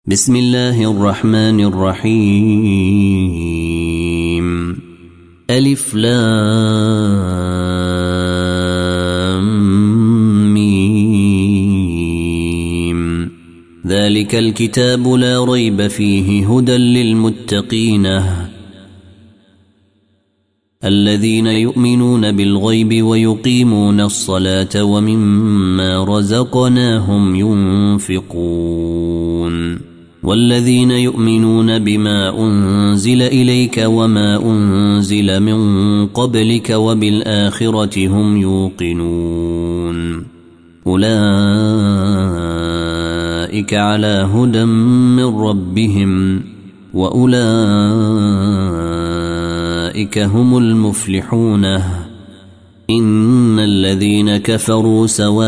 بسم الله الرحمن الرحيم. ألف لام ميم. ذلك الكتاب لا ريب فيه هدى للمتقين الذين يؤمنون بالغيب ويقيمون الصلاة ومما رزقناهم ينفقون والذين يؤمنون بما أنزل إليك وما أنزل من قبلك وبالآخرة هم يوقنون أولئك على هدى من ربهم وأولئك هم المفلحون. إن الذين كفروا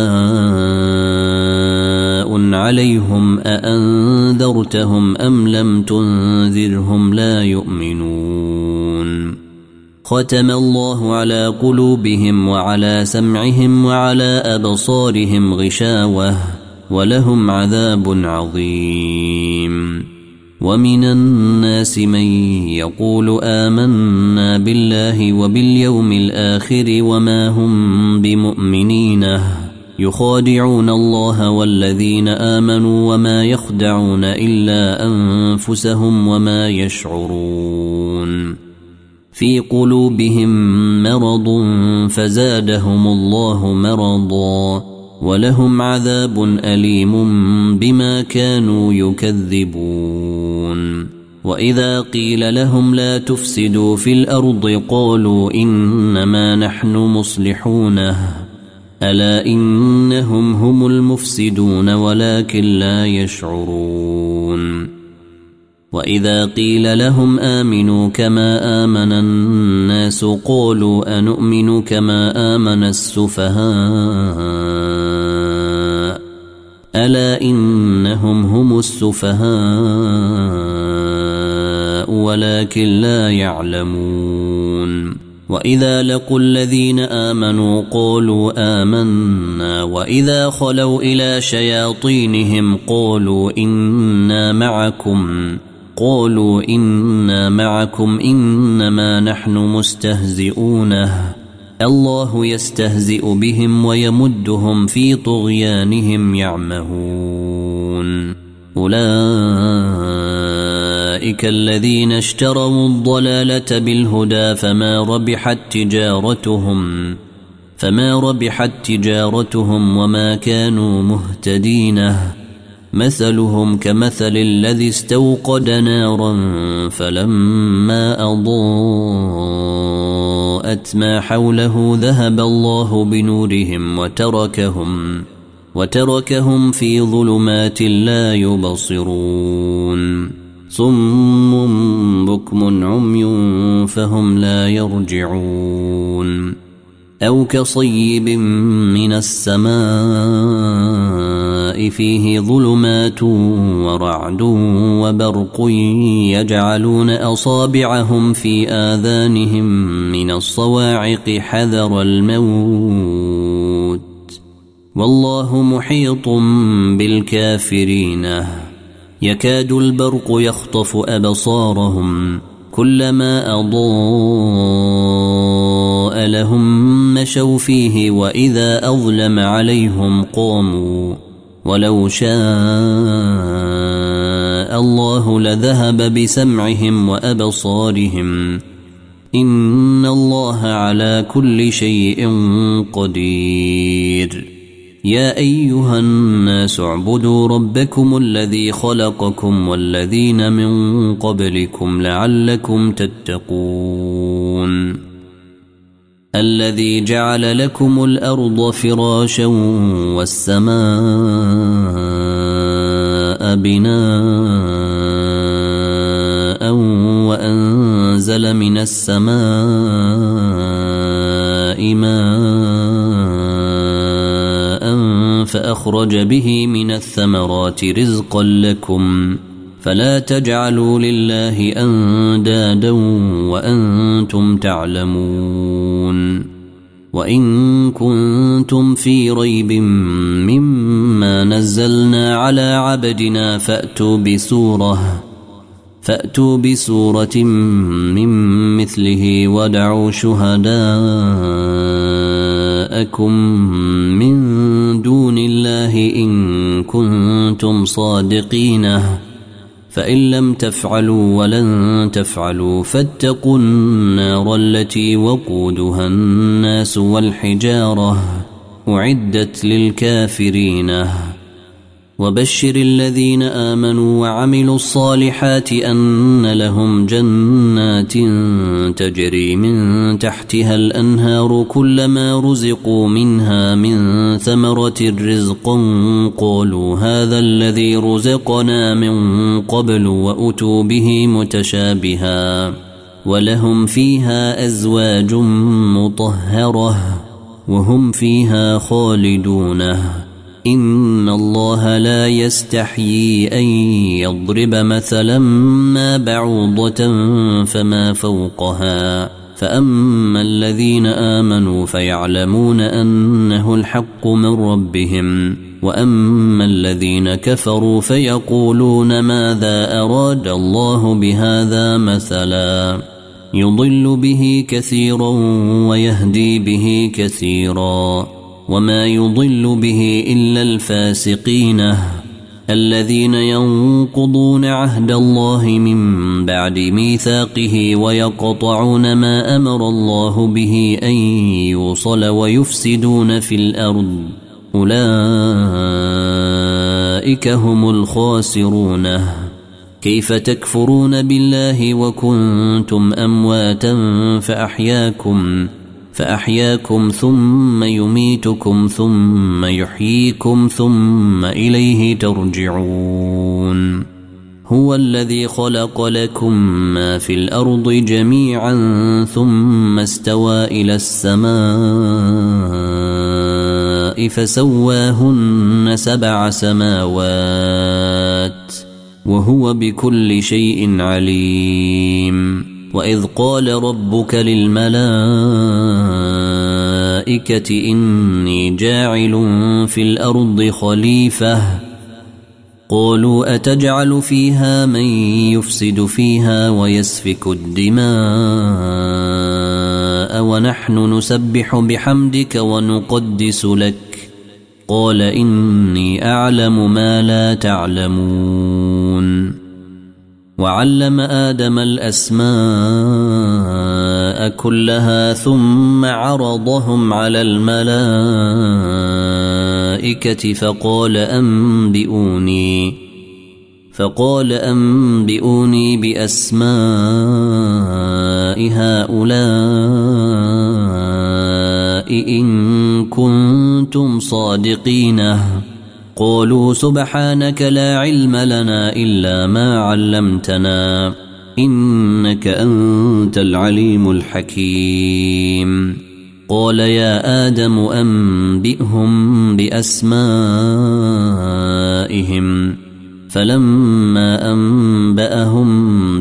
سواء عليهم أأنذرتهم أم لم تنذرهم لا يؤمنون. ختم الله على قلوبهم وعلى سمعهم وعلى أبصارهم غشاوة ولهم عذاب عظيم. ومن الناس من يقول آمنا بالله وباليوم الآخر وما هم بمؤمنين يخادعون الله والذين آمنوا وما يخدعون إلا أنفسهم وما يشعرون. في قلوبهم مرض فزادهم الله مرضا ولهم عذاب أليم بما كانوا يكذبون. وإذا قيل لهم لا تفسدوا في الأرض قالوا إنما نحن مصلحون ألا إنهم هم المفسدون ولكن لا يشعرون. وإذا قيل لهم آمنوا كما آمن الناس قالوا أنؤمن كما آمن السفهاء ألا إنهم هم السفهاء ولكن لا يعلمون. وإذا لقوا الذين آمنوا قالوا آمنا وإذا خلوا إلى شياطينهم قالوا إنا معكم إنما نحن مستهزئون الله يستهزئ بهم ويمدهم في طغيانهم يعمهون. أولئك الذين اشتروا الضلالة بالهدى فما ربحت تجارتهم وما كانوا مهتدين. مثلهم كمثل الذي استوقد نارا فلما أضاءت ما حوله ذهب الله بنورهم وتركهم في ظلمات لا يبصرون. صم بكم عمي فهم لا يرجعون. أو كصيب من السماء فيه ظلمات ورعد وبرق يجعلون أصابعهم في آذانهم من الصواعق حذر الموت والله محيط بالكافرين. يكاد البرق يخطف أبصارهم كلما أضاء لهم مشوا فيه وإذا أظلم عليهم قاموا ولو شاء الله لذهب بسمعهم وأبصارهم إن الله على كل شيء قدير. يا أيها الناس اعبدوا ربكم الذي خلقكم والذين من قبلكم لعلكم تتقون. الذي جعل لكم الأرض فراشا والسماء بناء وأنزل من السماء ماء فأخرج به من الثمرات رزقا لكم فلا تجعلوا لله أندادا وأنتم تعلمون. وإن كنتم في ريب مما نزلنا على عبدنا فأتوا بسورة من مثله ودعوا شهداءكم من دون الله إن كنتم صادقين فإن لم تفعلوا ولن تفعلوا فاتقوا النار التي وقودها الناس والحجارة أعدت للكافرين وبشر الذين آمنوا وعملوا الصالحات أن لهم جنات تجري من تحتها الأنهار كلما رزقوا منها من ثمرة رزقا قالوا هذا الذي رزقنا من قبل وأتوا به متشابها ولهم فيها أزواج مطهرة وهم فيها خالدون إن الله لا يستحيي أن يضرب مثلا ما بعوضة فما فوقها فأما الذين آمنوا فيعلمون أنه الحق من ربهم وأما الذين كفروا فيقولون ماذا أراد الله بهذا مثلا يضل به كثيرا ويهدي به كثيرا وما يضل به إلا الفاسقين الذين ينقضون عهد الله من بعد ميثاقه ويقطعون ما أمر الله به أن يوصل ويفسدون في الأرض أولئك هم الخاسرون كيف تكفرون بالله وكنتم أمواتا فأحياكم ثم يميتكم ثم يحييكم ثم إليه ترجعون هو الذي خلق لكم ما في الأرض جميعا ثم استوى إلى السماء فسواهن 7 سماوات وهو بكل شيء عليم وإذ قال ربك للملائكة إني جاعل في الأرض خليفة قالوا أتجعل فيها من يفسد فيها ويسفك الدماء ونحن نسبح بحمدك ونقدس لك قال إني أعلم ما لا تعلمون وعلم آدم الأسماء كلها ثم عرضهم على الملائكة فقال أنبئوني بأسماء هؤلاء إن كنتم صادقين قالوا سبحانك لا علم لنا إلا ما علمتنا إنك أنت العليم الحكيم قال يا آدم أنبئهم بأسمائهم فلما أنبأهم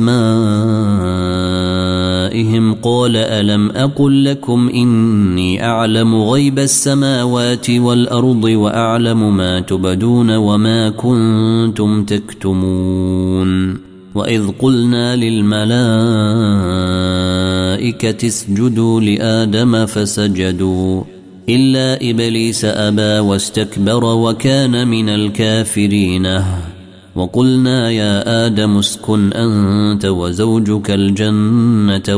بأسمائهم قال ألم أقل لكم إني أعلم غيب السماوات والأرض وأعلم ما تبدون وما كنتم تكتمون وإذ قلنا للملائكة اسجدوا لآدم فسجدوا إلا إبليس أبى واستكبر وكان من الكافرين وقلنا يا آدم اسكن أنت وزوجك الجنة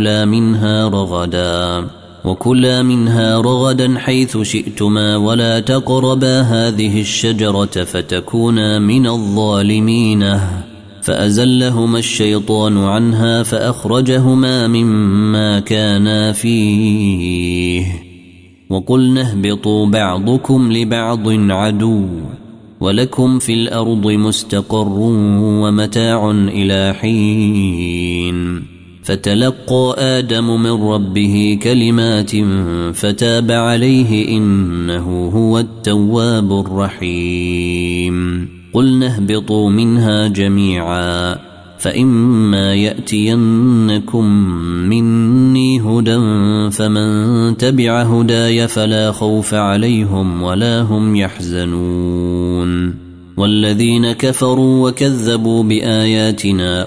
وكلا منها رغدا حيث شئتما ولا تقربا هذه الشجرة فتكونا من الظالمين فأزلهما الشيطان عنها فأخرجهما مما كانا فيه وقلنا اهبطوا بعضكم لبعض عدو ولكم في الأرض مستقر ومتاع إلى حين فتلقى آدم من ربه كلمات فتاب عليه إنه هو التواب الرحيم قلنا اهبطوا منها جميعا فإما يأتينكم مني هدى فمن تبع هداي فلا خوف عليهم ولا هم يحزنون والذين كفروا وكذبوا بآياتنا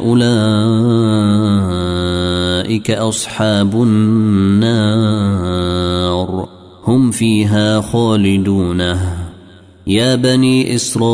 أولئك أصحاب النار هم فيها خالدون. يا بني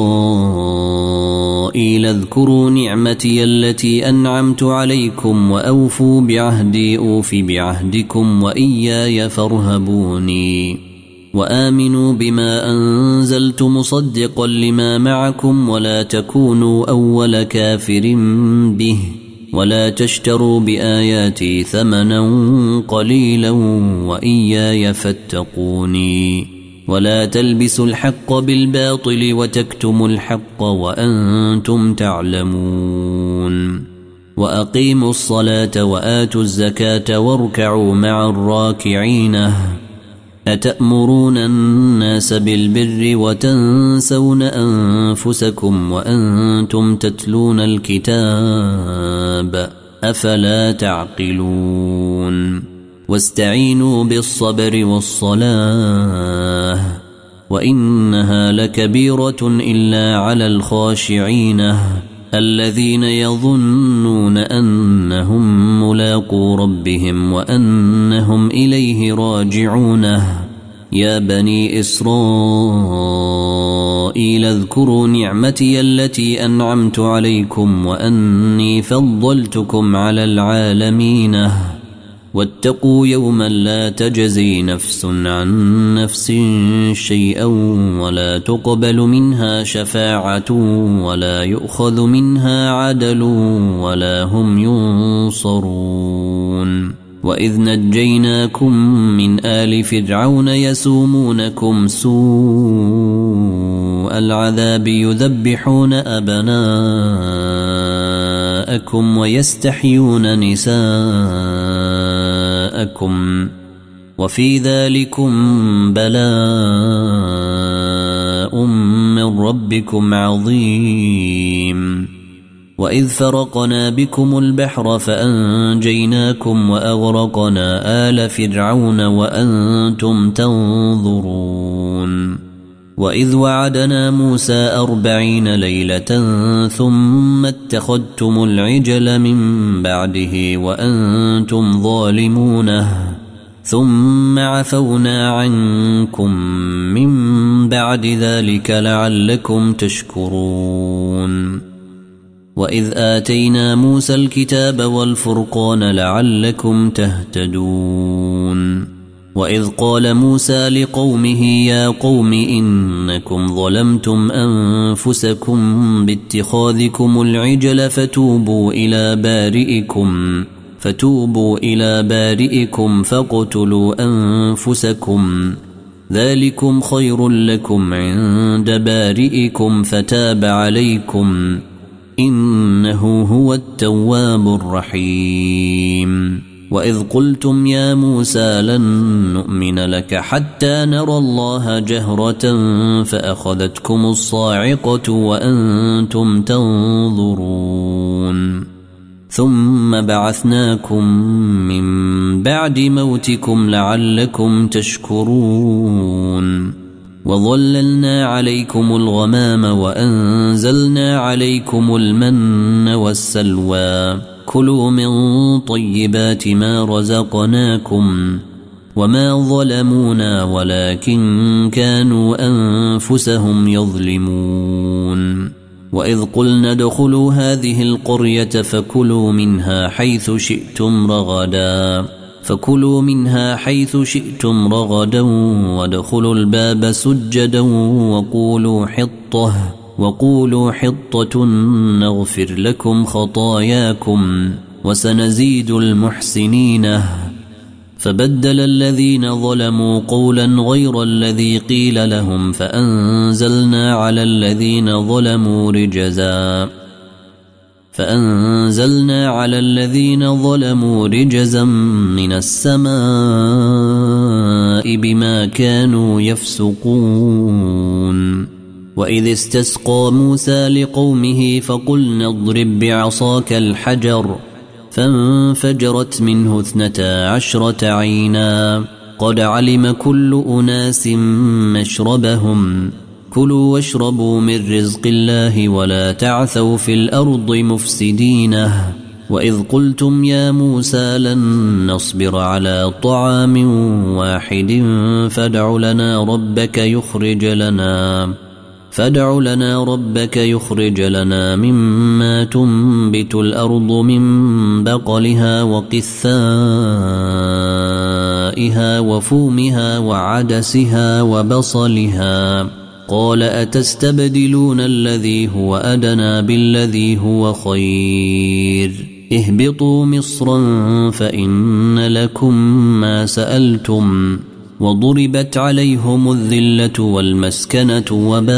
إسرائيل اذكروا نعمتي التي أنعمت عليكم وأوفوا بعهدي أوف بعهدكم وإياي فارهبوني وآمنوا بما أنزلت مصدقا لما معكم ولا تكونوا أول كافر به ولا تشتروا بآياتي ثمنا قليلا وإياي فاتقوني ولا تلبسوا الحق بالباطل وتكتموا الحق وأنتم تعلمون وأقيموا الصلاة وآتوا الزكاة واركعوا مع الراكعين أتأمرون الناس بالبر وتنسون أنفسكم وأنتم تتلون الكتاب أفلا تعقلون واستعينوا بالصبر والصلاة وإنها لكبيرة إلا على الخاشعين الذين يظنون أنهم ملاقو ربهم وأنهم إليه راجعون. يا بني إسرائيل اذكروا نعمتي التي أنعمت عليكم وأني فضلتكم على العالمين واتقوا يوما لا تجزي نفس عن نفس شيئا ولا تقبل منها شفاعة ولا يؤخذ منها عدل ولا هم ينصرون. وإذ نجيناكم من آل فرعون يسومونكم سوء العذاب يذبحون أبناءكم ويستحيون نساءكم وفي ذلكم بلاء من ربكم عظيم. وإذ فرقنا بكم البحر فأنجيناكم وأغرقنا آل فرعون وأنتم تنظرون. وإذ وعدنا موسى 40 ليلة ثم اتخذتم العجل من بعده وأنتم ظالمون ثم عفونا عنكم من بعد ذلك لعلكم تشكرون. وإذ آتينا موسى الكتاب والفرقان لعلكم تهتدون. وإذ قال موسى لقومه يا قوم إنكم ظلمتم أنفسكم باتخاذكم العجل فتوبوا إلى بارئكم فاقتلوا أنفسكم ذلكم خير لكم عند بارئكم فتاب عليكم إنه هو التواب الرحيم. وإذ قلتم يا موسى لن نؤمن لك حتى نرى الله جهرة فأخذتكم الصاعقة وأنتم تنظرون ثم بعثناكم من بعد موتكم لعلكم تشكرون. وظللنا عليكم الغمام وأنزلنا عليكم المن والسلوى كلوا من طيبات ما رزقناكم وما ظلمونا ولكن كانوا أنفسهم يظلمون. وإذ قلنا ادخلوا هذه القرية فكلوا منها حيث شئتم رغدا وادخلوا الباب سجدا وقولوا حطة نغفر لكم خطاياكم وسنزيد المحسنين. فبدل الذين ظلموا قولا غير الذي قيل لهم فأنزلنا على الذين ظلموا رجزا من السماء بما كانوا يفسقون. وإذ استسقى موسى لقومه فقلنا اضرب بعصاك الحجر فانفجرت منه 12 عينا قد علم كل أناس مشربهم كلوا واشربوا من رزق الله ولا تعثوا في الأرض مفسدين وإذ قلتم يا موسى لن نصبر على طعام واحد فادع لنا ربك يخرج لنا مما تنبت الأرض من بقلها وقثائها وفومها وعدسها وبصلها قال أتستبدلون الذي هو أدنى بالذي هو خير اهبطوا مصرا فإن لكم ما سألتم وضربت عليهم الذلة والمسكنة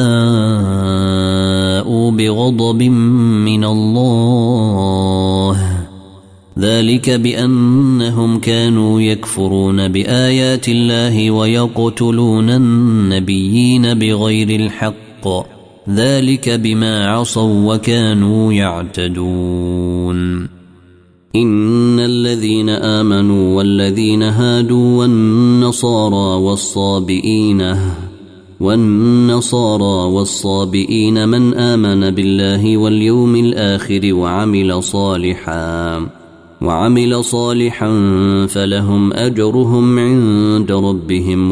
وباءوا بغضب من الله ذلك بأنهم كانوا يكفرون بآيات الله ويقتلون النبيين بغير الحق ذلك بما عصوا وكانوا يعتدون إن الذين آمنوا والذين هادوا والنصارى والصابئين من آمن بالله واليوم الآخر وعمل صالحا فلهم أجرهم عند ربهم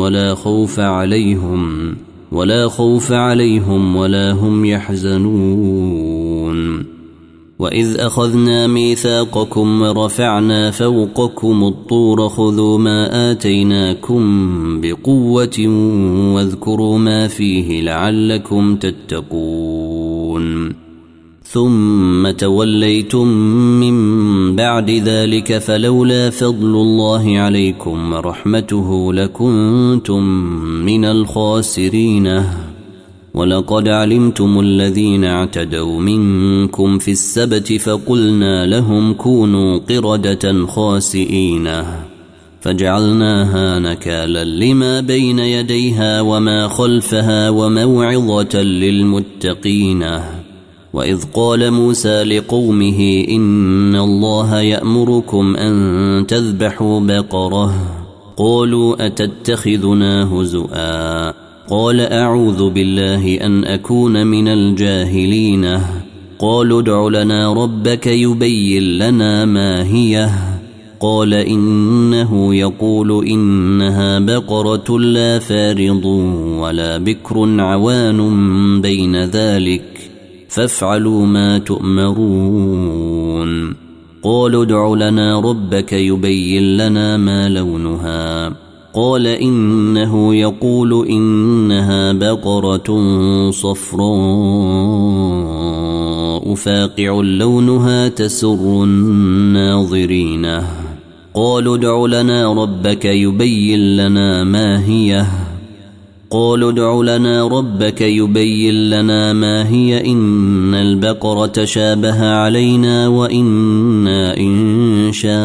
ولا خوف عليهم ولا هم يحزنون وإذ أخذنا ميثاقكم ورفعنا فوقكم الطور خذوا ما آتيناكم بقوة واذكروا ما فيه لعلكم تتقون ثم توليتم من بعد ذلك فلولا فضل الله عليكم ورحمته لكنتم من الخاسرين ولقد علمتم الذين اعتدوا منكم في السبت فقلنا لهم كونوا قردة خاسئين فجعلناها نكالا لما بين يديها وما خلفها وموعظة للمتقين وإذ قال موسى لقومه إن الله يأمركم أن تذبحوا بقرة قالوا أتتخذنا هزؤا قال أعوذ بالله أن أكون من الجاهلين قالوا ادع لنا ربك يبين لنا ما هي قال إنه يقول إنها بقرة لا فارض ولا بكر عوان بين ذلك فافعلوا ما تؤمرون قالوا ادع لنا ربك يبين لنا ما لونها قال إنه يقول إنها بقرة صفراء فاقع لونها تسر الناظرين قالوا ادع لنا ربك يبين لنا ما هي قالوا ادع لنا ربك يبين لنا ما هي إن البقرة شابه علينا وإنا إن شاء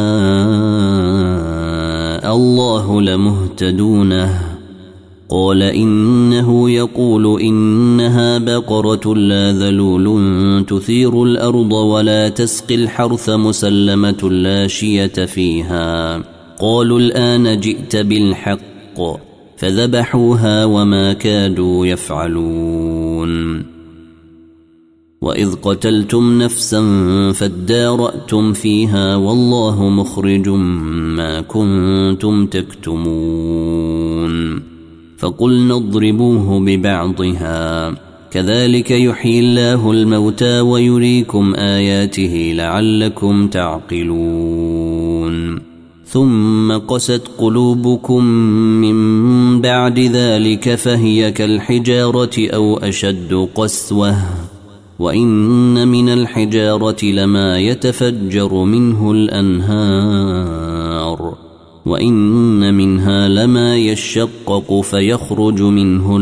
الله لمهتدون قال إنه يقول إنها بقرة لا ذلول تثير الأرض ولا تسقي الحرث مسلمة لا شية فيها قالوا الآن جئت بالحق فذبحوها وما كادوا يفعلون وإذ قتلتم نفسا فادارأتم فيها والله مخرج ما كنتم تكتمون فقلنا اضربوه ببعضها كذلك يحيي الله الموتى ويريكم آياته لعلكم تعقلون ثم قست قلوبكم من بعد ذلك فهي كالحجارة أو أشد قسوة وإن من الحجارة لما يتفجر منه الأنهار وإن منها لما يشقق فيخرج منه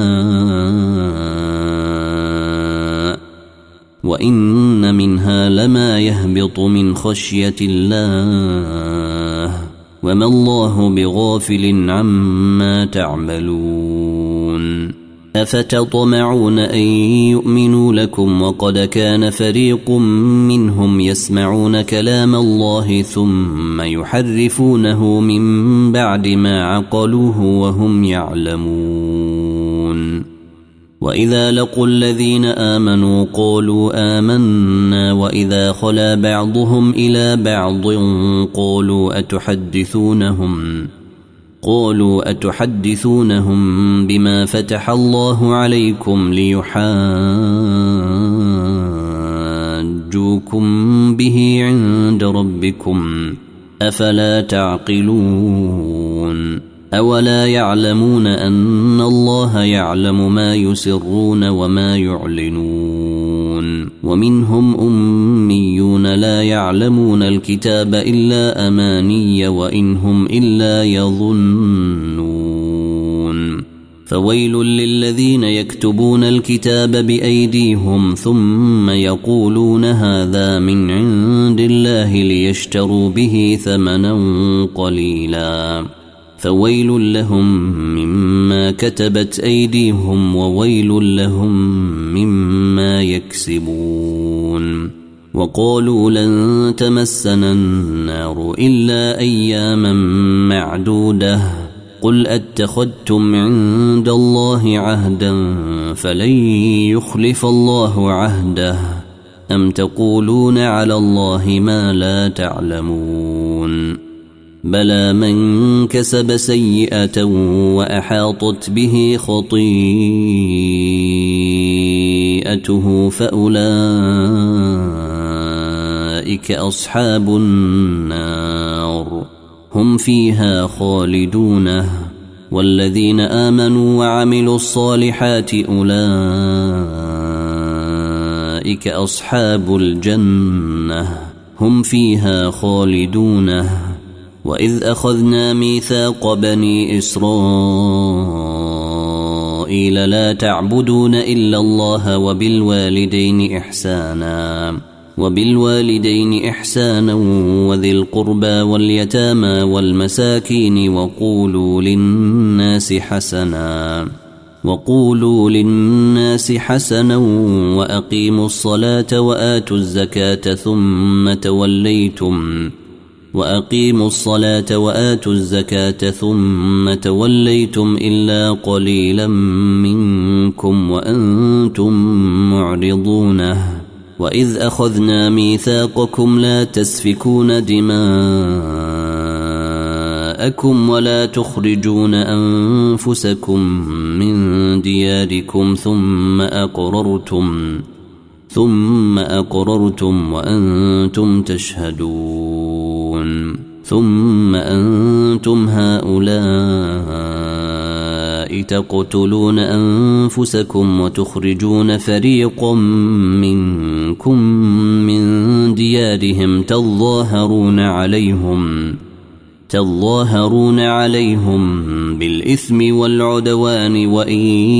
الماء وإن منها لما يهبط من خشية الله وما الله بغافل عما تعملون أفتطمعون أن يؤمنوا لكم وقد كان فريق منهم يسمعون كلام الله ثم يحرفونه من بعد ما عقلوه وهم يعلمون وإذا لقوا الذين آمنوا قالوا آمنا وإذا خلا بعضهم إلى بعض قالوا أتحدثونهم بما فتح الله عليكم ليحاجوكم به عند ربكم أفلا تعقلون أولا يعلمون أن الله يعلم ما يسرون وما يعلنون ومنهم أميون لا يعلمون الكتاب إلا أماني وإن هم إلا يظنون فويل للذين يكتبون الكتاب بأيديهم ثم يقولون هذا من عند الله ليشتروا به ثمنا قليلا فويل لهم مما كتبت أيديهم وويل لهم مما يكسبون وقالوا لن تمسنا النار إلا أياما معدودة قل أتخذتم عند الله عهدا فلن يخلف الله عهده أم تقولون على الله ما لا تعلمون بلى من كسب سيئة وأحاطت به خطيئته فأولئك أصحاب النار هم فيها خالدون والذين آمنوا وعملوا الصالحات أولئك أصحاب الجنة هم فيها خالدون وإذ أخذنا ميثاق بني إسرائيل لا تعبدون إلا الله وبالوالدين إحسانا وذي القربى واليتامى والمساكين وقولوا للناس حسنا وأقيموا الصلاة وآتوا الزكاة ثم توليتم إلا قليلا منكم وأنتم معرضون وإذ أخذنا ميثاقكم لا تسفكون دماءكم ولا تخرجون أنفسكم من دياركم ثم أقررتم وأنتم تشهدون ثم أنتم هؤلاء تقتلون أنفسكم وتخرجون فريقا منكم من ديارهم تظاهرون عليهم بالإثم والعدوان وإن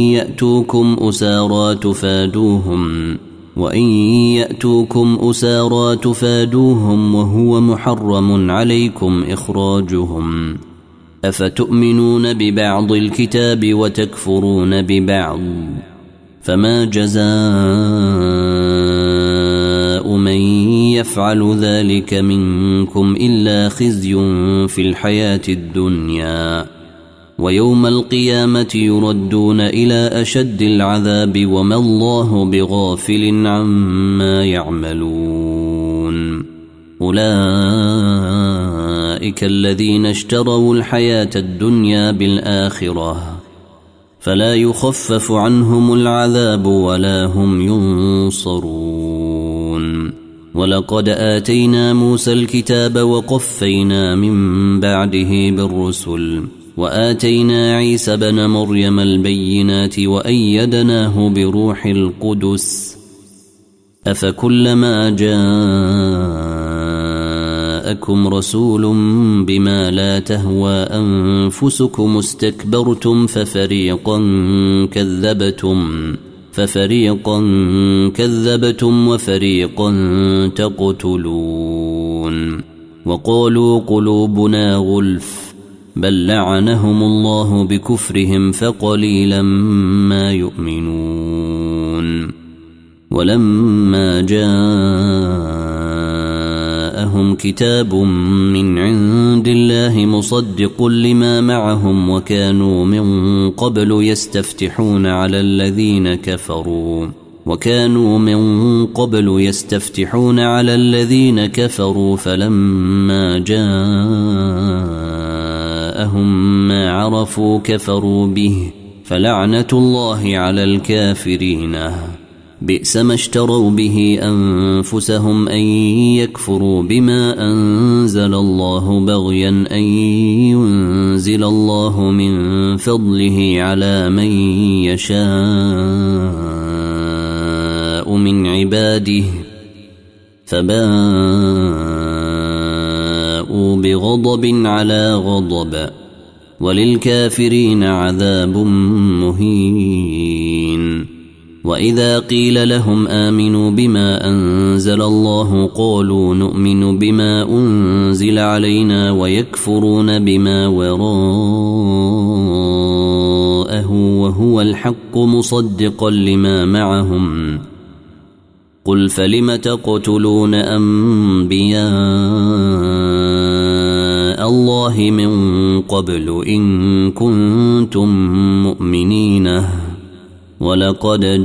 يأتوكم أسارى تفادوهم وهو محرم عليكم إخراجهم أفتؤمنون ببعض الكتاب وتكفرون ببعض فما جزاء من يفعل ذلك منكم إلا خزي في الحياة الدنيا ويوم القيامة يردون إلى أشد العذاب وما الله بغافل عما يعملون أولئك الذين اشتروا الحياة الدنيا بالآخرة فلا يخفف عنهم العذاب ولا هم ينصرون ولقد آتينا موسى الكتاب وقفينا من بعده بالرسل وآتينا عيسى بن مريم البينات وأيدناه بروح القدس أفكلما جاءكم رسول بما لا تهوى أنفسكم استكبرتم ففريقا كذبتم وفريقا تقتلون وقالوا قلوبنا غلف بل لعنهم الله بكفرهم فقليلا ما يؤمنون ولما جاءهم كتاب من عند الله مصدق لما معهم وكانوا من قبل يستفتحون على الذين كفروا فلما جاءهم ما عرفوا كفروا به فلعنة الله على الكافرين بئس ما اشتروا به أنفسهم أن يكفروا بما أنزل الله بغيا أن ينزل الله من فضله على من يشاء من عباده فباءوا بغضب على غضب وللكافرين عذاب مهين وإذا قيل لهم آمنوا بما أنزل الله قالوا نؤمن بما أنزل علينا ويكفرون بما وراءه وهو الحق مصدقا لما معهم قل فلم تقتلون أنبياء الله من قبل إن كنتم مؤمنين ولقد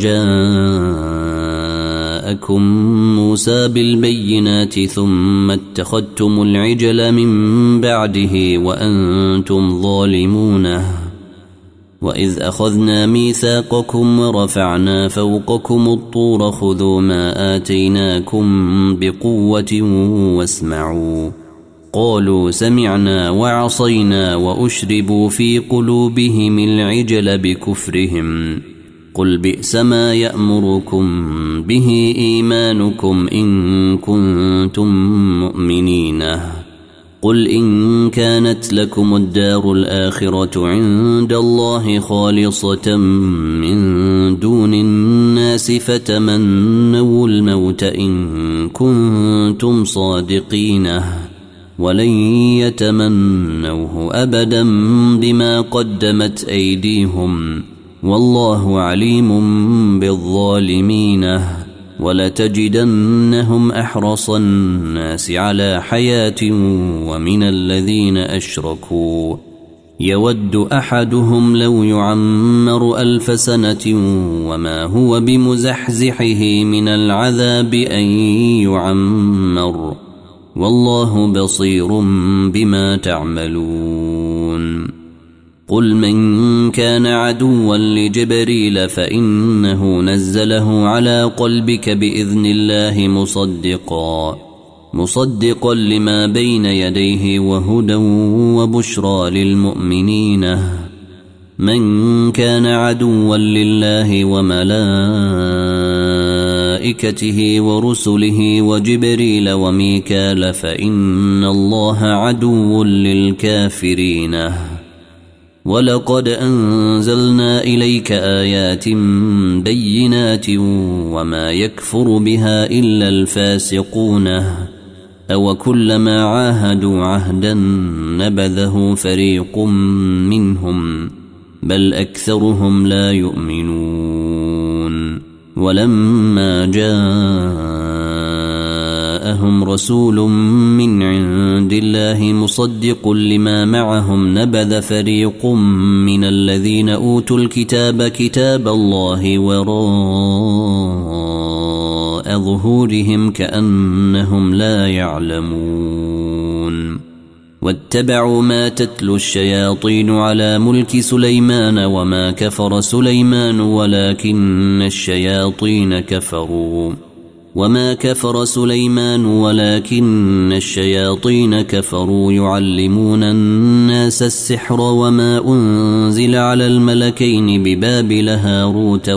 جاءكم موسى بالبينات ثم اتخذتم العجل من بعده وأنتم ظالمون وإذ أخذنا ميثاقكم ورفعنا فوقكم الطور خذوا ما آتيناكم بقوة واسمعوا قالوا سمعنا وعصينا وأشربوا في قلوبهم العجل بكفرهم قل بئس ما يأمركم به إيمانكم إن كنتم مؤمنين قل إن كانت لكم الدار الآخرة عند الله خالصة من دون الناس فتمنوا الموت إن كنتم صادقين ولن يتمنوه أبدا بما قدمت أيديهم والله عليم بالظالمين ولتجدنهم أحرص الناس على حياة ومن الذين أشركوا يود أحدهم لو يعمر 1000 سنة وما هو بمزحزحه من العذاب أن يعمر والله بصير بما تعملون قل من كان عدوا لجبريل فإنه نزله على قلبك بإذن الله مصدقا لما بين يديه وهدى وبشرى للمؤمنين من كان عدوا لله وملائكته ورسله وجبريل وميكال فإن الله عدو للكافرين ولقد أنزلنا إليك آيات بينات وما يكفر بها إلا الفاسقون أو كلما عاهدوا عهدا نبذه فريق منهم بل أكثرهم لا يؤمنون ولما جاءهم رسول من عند الله مصدق لما معهم نبذ فريق من الذين أوتوا الكتاب كتاب الله وراء ظهورهم كأنهم لا يعلمون واتبعوا ما تتلو الشياطين على ملك سليمان وما كفر سليمان ولكن الشياطين كفروا يعلمون الناس السحر وما أنزل على الملكين ببابل هاروت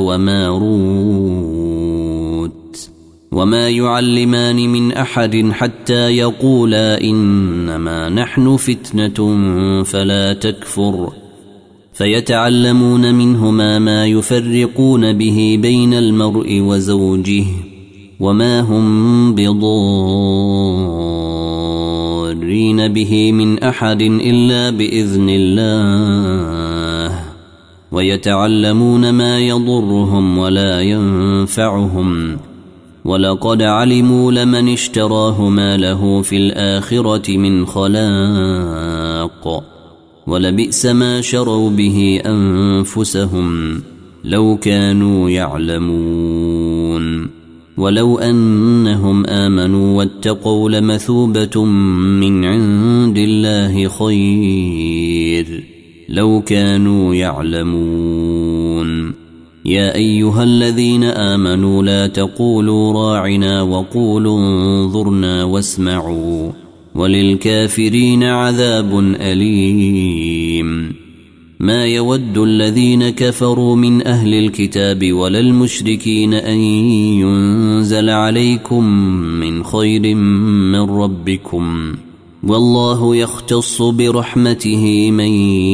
وماروت وما يعلمان من أحد حتى يقولا إنما نحن فتنة فلا تكفر فيتعلمون منهما ما يفرقون به بين المرء وزوجه وما هم بضارين منذرين به من أحد إلا بإذن الله ويتعلمون ما يضرهم ولا ينفعهم ولقد علموا لمن اشتراه ما له في الآخرة من خلاق ولبئس ما شروا به أنفسهم لو كانوا يعلمون ولو أنهم آمنوا واتقوا لمثوبة من عند الله خير لو كانوا يعلمون يا أيها الذين آمنوا لا تقولوا راعنا وقولوا انظرنا واسمعوا وللكافرين عذاب أليم ما يود الذين كفروا من أهل الكتاب ولا المشركين أن ينزل عليكم من خير من ربكم والله يختص برحمته من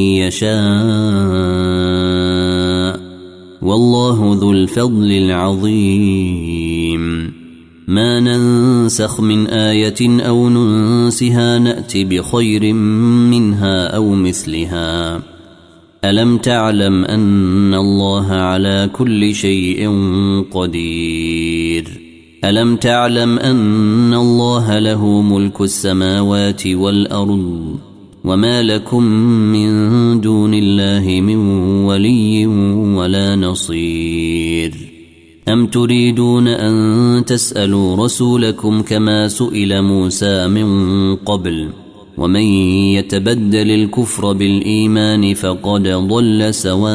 يشاء والله ذو الفضل العظيم ما ننسخ من آية أو ننسها نأتي بخير منها أو مثلها ألم تعلم أن الله على كل شيء قدير ألم تعلم أن الله له ملك السماوات والأرض وما لكم من دون الله من ولي ولا نصير أم تريدون أن تسألوا رسولكم كما سئل موسى من قبل ومن يتبدل الكفر بالإيمان فقد ضل سواء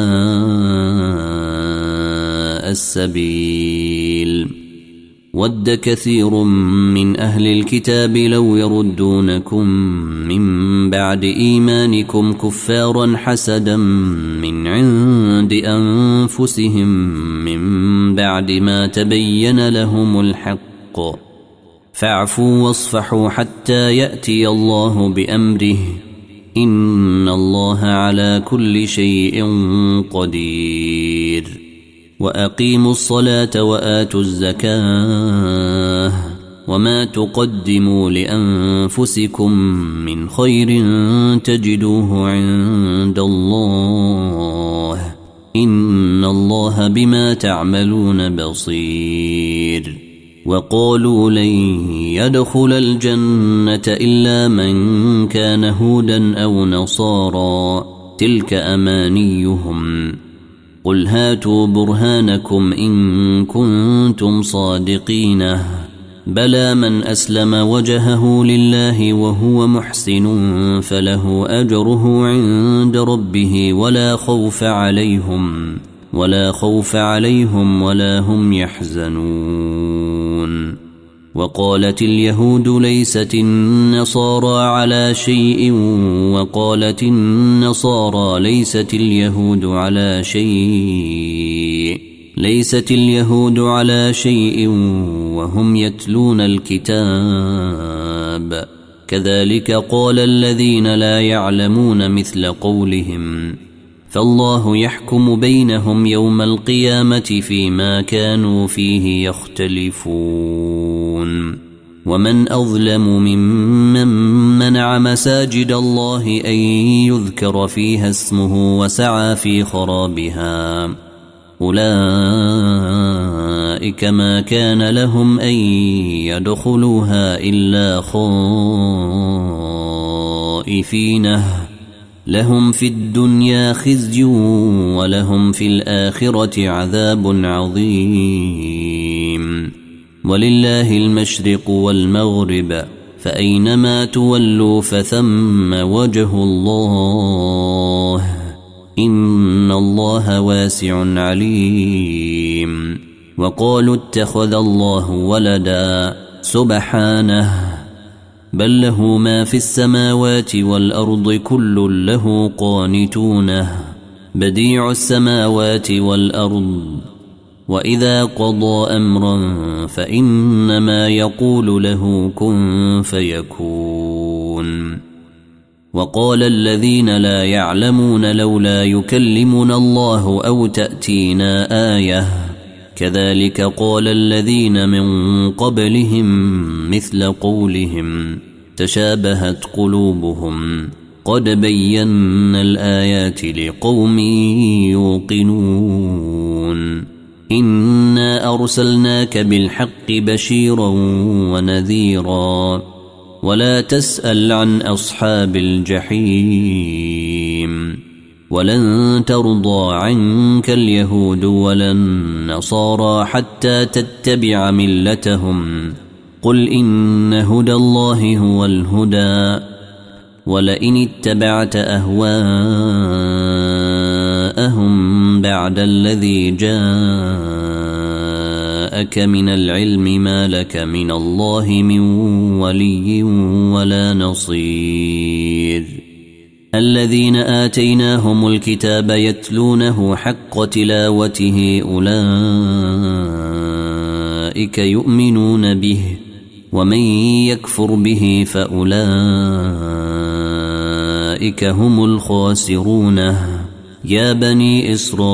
السبيل ود كثير من أهل الكتاب لو يردونكم من بعد إيمانكم كفارا حسدا من عند أنفسهم من بعد ما تبين لهم الحق فاعفوا واصفحوا حتى يأتي الله بأمره إن الله على كل شيء قدير وأقيموا الصلاة وآتوا الزكاة وما تقدموا لأنفسكم من خير تجدوه عند الله إن الله بما تعملون بصير وقالوا لن يدخل الجنة إلا من كان هودا أو نصارى تلك أمانيهم قل هاتوا برهانكم إن كنتم صادقين بلى من أسلم وجهه لله وهو محسن فله أجره عند ربه ولا خوف عليهم ولا هم يحزنون وقالت اليهود ليست النصارى على شيء وقالت النصارى ليست اليهود على شيء وهم يتلون الكتاب كذلك قال الذين لا يعلمون مثل قولهم فالله يحكم بينهم يوم القيامة فيما كانوا فيه يختلفون ومن أظلم ممن منع مساجد الله أن يذكر فيها اسمه وسعى في خرابها أولئك ما كان لهم أن يدخلوها إلا خائفين لهم في الدنيا خزي ولهم في الآخرة عذاب عظيم ولله المشرق والمغرب فأينما تولوا فثم وجه الله إن الله واسع عليم وقالوا اتخذ الله ولدا سبحانه بل له ما في السماوات والأرض كل له قانتونه بديع السماوات والأرض وإذا قضى أمرا فإنما يقول له كن فيكون وقال الذين لا يعلمون لولا يكلمنا الله أو تأتينا آية كذلك قال الذين من قبلهم مثل قولهم تشابهت قلوبهم قد بينا الآيات لقوم يوقنون إنا أرسلناك بالحق بشيرا ونذيرا ولا تسأل عن أصحاب الجحيم ولن ترضى عنك اليهود ولا النصارى حتى تتبع ملتهم قل إن هدى الله هو الهدى ولئن اتبعت أهواءهم بعد الذي جاءك من العلم ما لك من الله من ولي ولا نصير الذين آتيناهم الكتاب يتلونه حق تلاوته أولئك يؤمنون به ومن يكفر به فأولئك هم الخاسرون يا بني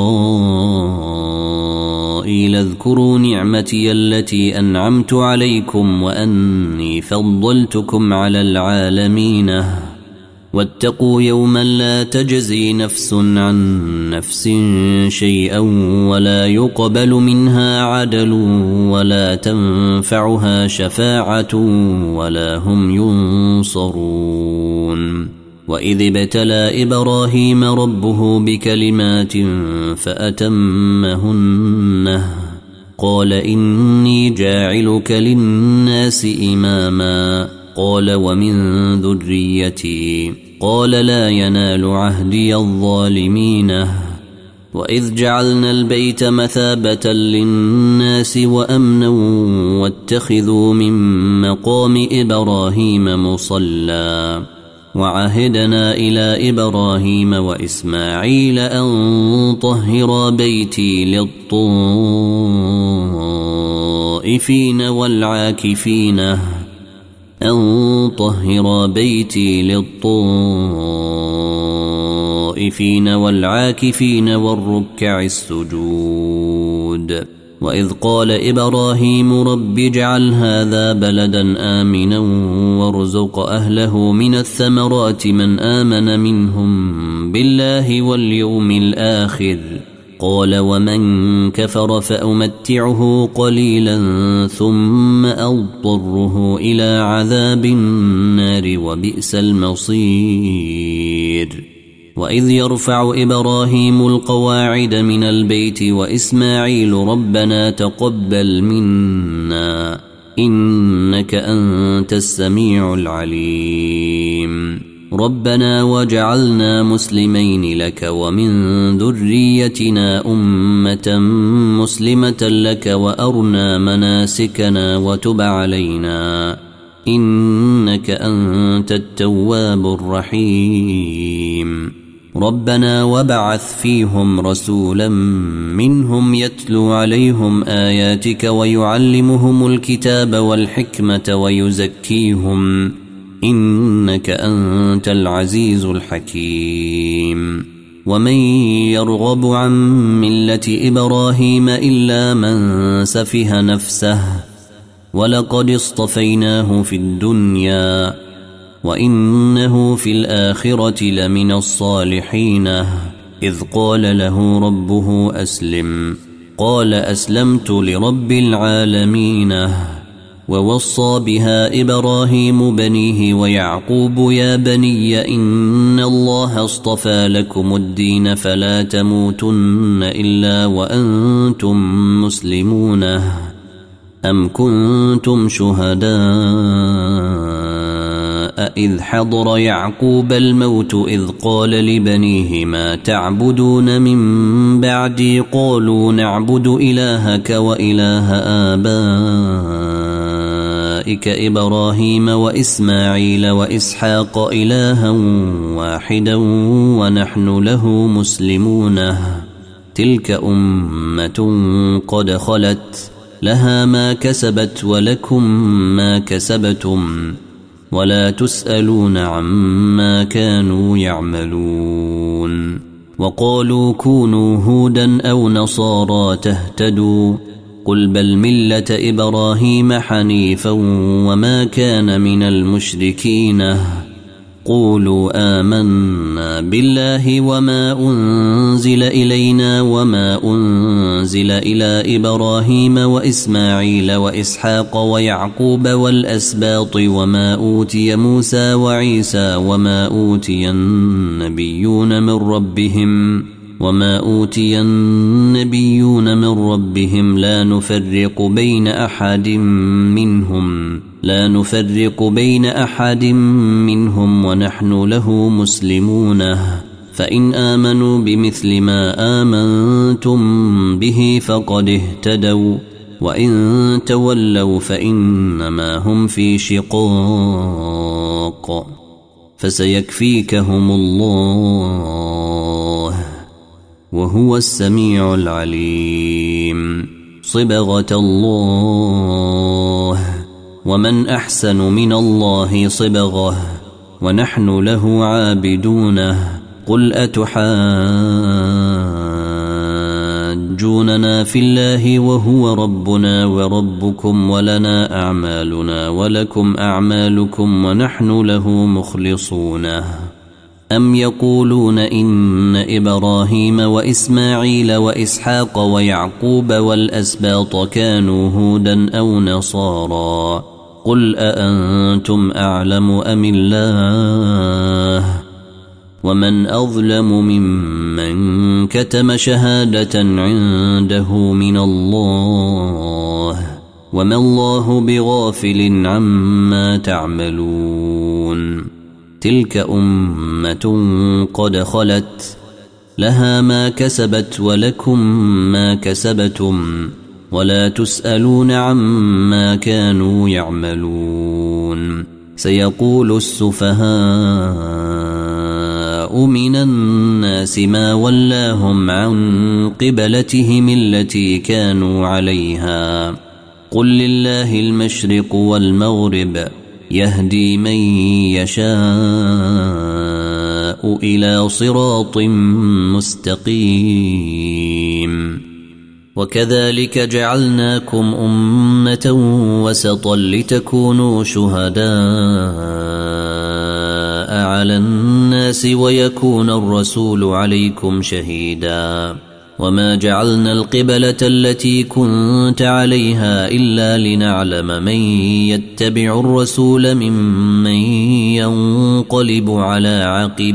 إسرائيل اذكروا نعمتي التي أنعمت عليكم وأني فضلتكم على العالمين واتقوا يوما لا تجزي نفس عن نفس شيئا ولا يقبل منها عدل ولا تنفعها شفاعة ولا هم ينصرون وإذ ابتلى إبراهيم ربه بكلمات فأتمهن قال إني جاعلك للناس إماما قال ومن ذريتي قال لا ينال عهدي الظالمين وإذ جعلنا البيت مثابة للناس وأمنا واتخذوا من مقام إبراهيم مصلى وعهدنا إلى إبراهيم وإسماعيل أن طهرا بيتي للطائفين والعاكفين والركع السجود وإذ قال إبراهيم رب اجعل هذا بلدا آمنا وارزق أهله من الثمرات من آمن منهم بالله واليوم الآخر قال ومن كفر فأمتعه قليلا ثم أضطره إلى عذاب النار وبئس المصير وإذ يرفع إبراهيم القواعد من البيت وإسماعيل ربنا تقبل منا إنك أنت السميع العليم ربنا وجعلنا مسلمين لك ومن ذريتنا أمة مسلمة لك وأرنا مناسكنا وتب علينا إنك أنت التواب الرحيم ربنا وبعث فيهم رسولا منهم يتلو عليهم آياتك ويعلمهم الكتاب والحكمة ويزكيهم إنك أنت العزيز الحكيم ومن يرغب عن ملة إبراهيم إلا من سفه نفسه ولقد اصطفيناه في الدنيا وإنه في الآخرة لمن الصالحين إذ قال له ربه أسلم قال أسلمت لرب العالمين ووصى بها إبراهيم بنيه ويعقوب يا بني إن الله اصطفى لكم الدين فلا تموتن إلا وأنتم مسلمون أم كنتم شهداء إذ حضر يعقوب الموت إذ قال لبنيه ما تعبدون من بعدي قالوا نعبد إلهك وإله آبائك إبراهيم وإسماعيل وإسحاق إلها واحدا ونحن له مسلمون تلك أمة قد خلت لها ما كسبت ولكم ما كسبتم ولا تسألون عما كانوا يعملون وقالوا كونوا هودا أو نصارى تهتدوا قل بل ملة إبراهيم حنيفا وما كان من المشركين قولوا آمنا بالله وما أنزل إلينا وما أنزل إلى إبراهيم وإسماعيل وإسحاق ويعقوب والأسباط وما أوتي موسى وعيسى وما أوتي النبيون من ربهم لا نفرق بين أحد منهم ونحن له مسلمون فإن آمنوا بمثل ما آمنتم به فقد اهتدوا وإن تولوا فإنما هم في شقاق فسيكفيكهم الله وهو السميع العليم صبغة الله ومن أحسن من الله صبغة ونحن له عابدون قل أتحاجوننا في الله وهو ربنا وربكم ولنا أعمالنا ولكم أعمالكم ونحن له مخلصون أم يقولون إن إبراهيم وإسماعيل وإسحاق ويعقوب والأسباط كانوا هودا أو نصارى قل أأنتم أعلم أم الله ومن أظلم ممن كتم شهادة عنده من الله وما الله بغافل عما تعملون تلك أمة قد خلت لها ما كسبت ولكم ما كسبتم ولا تسألون عما كانوا يعملون سيقول السفهاء من الناس ما ولاهم عن قبلتهم التي كانوا عليها قل لله المشرق والمغرب يهدي من يشاء إلى صراط مستقيم وكذلك جعلناكم أمة وسطا لتكونوا شهداء على الناس ويكون الرسول عليكم شهيدا وما جعلنا القبلة التي كنت عليها إلا لنعلم من يتبع الرسول ممن ينقلب على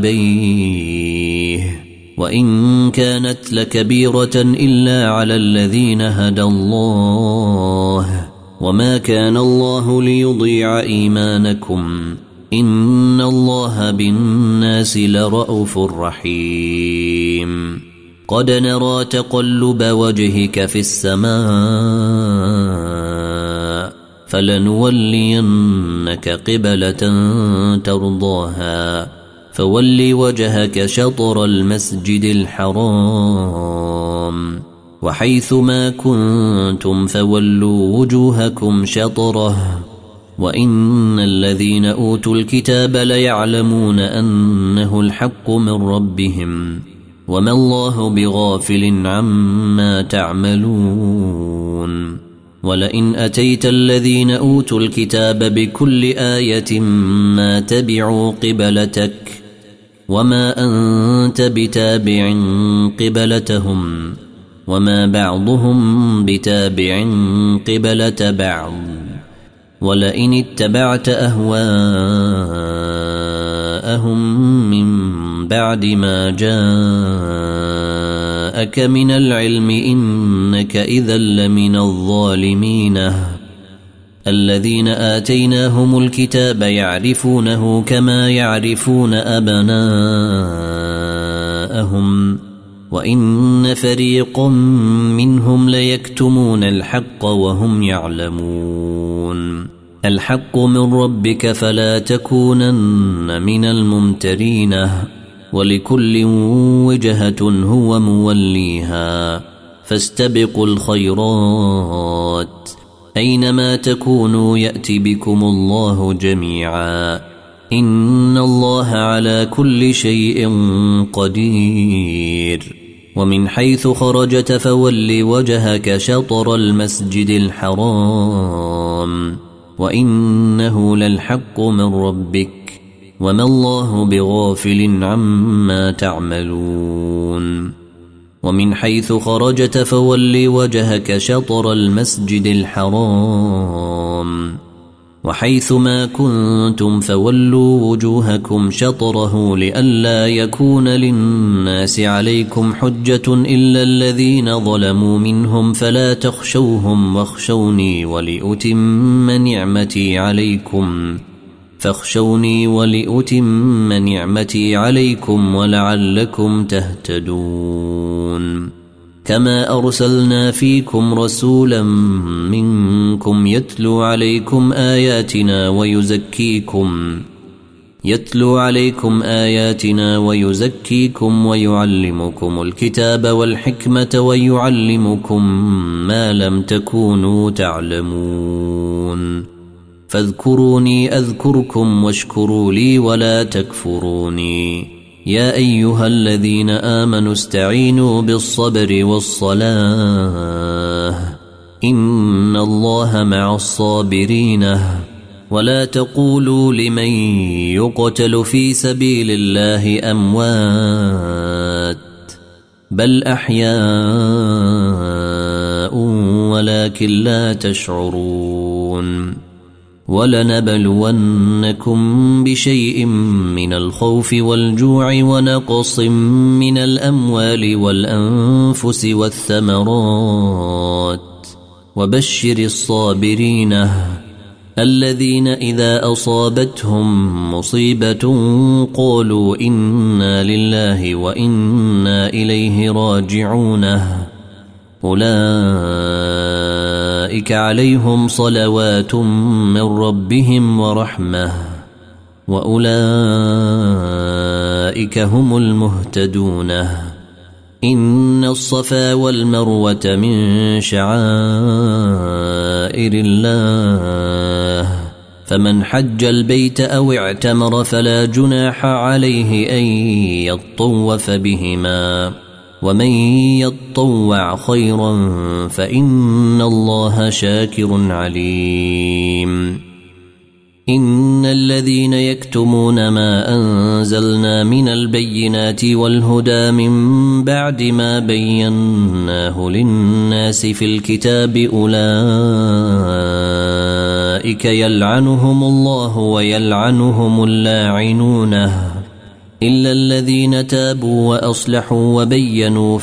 عقبيه وإن كانت لكبيرة إلا على الذين هدى الله وما كان الله ليضيع إيمانكم إن الله بالناس لرءوف رحيم قد نرى تقلب وجهك في السماء فلنولينك قبلة ترضاها فول وجهك شطر المسجد الحرام وحيث ما كنتم فولوا وجوهكم شطره وإن الذين أوتوا الكتاب ليعلمون أنه الحق من ربهم وما الله بغافل عما تعملون ولئن أتيت الذين أوتوا الكتاب بكل آية ما تبعوا قبلتك وما أنت بتابع قبلتهم وما بعضهم بتابع قبلة بعض ولئن اتبعت أهواءهم من بعد ما جاءك من العلم إنك إذا لمن الظالمين الذين آتيناهم الكتاب يعرفونه كما يعرفون أبناءهم وإن فريقا منهم ليكتمون الحق وهم يعلمون الحق من ربك فلا تكونن من الممترين ولكل وجهة هو موليها فاستبقوا الخيرات أينما تكونوا يأتي بكم الله جميعا إن الله على كل شيء قدير ومن حيث خرجت فول وجهك شطر المسجد الحرام وإنه للحق من ربك وما الله بغافل عما تعملون ومن حيث خرجت فول وجهك شطر المسجد الحرام وحيث ما كنتم فولوا وجوهكم شطره لئلا يكون للناس عليكم حجة إلا الذين ظلموا منهم فلا تخشوهم واخشوني ولأتم نعمتي عليكم ولعلكم تهتدون كما أرسلنا فيكم رسولا منكم يتلو عليكم آياتنا ويزكيكم ويعلمكم الكتاب والحكمة ويعلمكم ما لم تكونوا تعلمون فاذكروني أذكركم واشكروا لي ولا تكفروني يا أيها الذين آمنوا استعينوا بالصبر والصلاة إن الله مع الصابرين ولا تقولوا لمن يقتل في سبيل الله أموات بل أحياء ولكن لا تشعرون ولنبلونكم بشيء من الخوف والجوع ونقص من الأموال والأنفس والثمرات وبشر الصابرين الذين إذا أصابتهم مصيبة قالوا إنا لله وإنا إليه راجعون أولئك عليهم صلوات من ربهم ورحمة وأولئك هم المهتدون إن الصفا والمروة من شعائر الله فمن حج البيت أو اعتمر فلا جناح عليه أن يطوف بهما ومن يطوع خيرا فإن الله شاكر عليم إن الذين يكتمون ما أنزلنا من البينات والهدى من بعد ما بيناه للناس في الكتاب أولئك يلعنهم الله ويلعنهم اللاعنون إلا الذين تابوا وأصلحوا وبينوا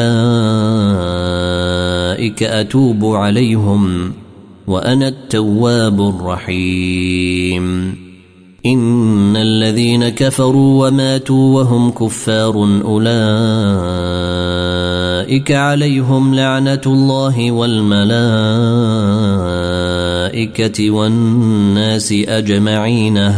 فأولئك أتوب عليهم وأنا التواب الرحيم إن الذين كفروا وماتوا وهم كفار أولئك عليهم لعنة الله والملائكة والناس أجمعين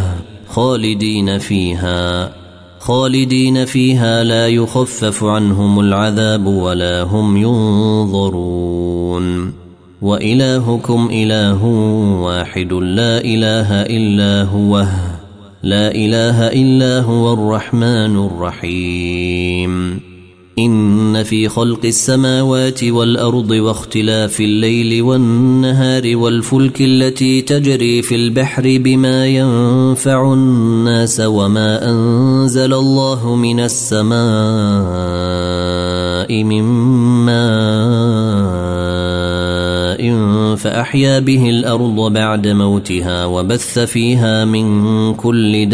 خالدين فيها لا يخفف عنهم العذاب ولا هم ينظرون وإلهكم إله واحد لا إله إلا هو الرحمن الرحيم إن في خلق السماوات والأرض واختلاف الليل والنهار والفلك التي تجري في البحر بما ينفع الناس وما أنزل الله من السماء من ماء فأحيا به الأرض بعد موتها وبث فيها من كل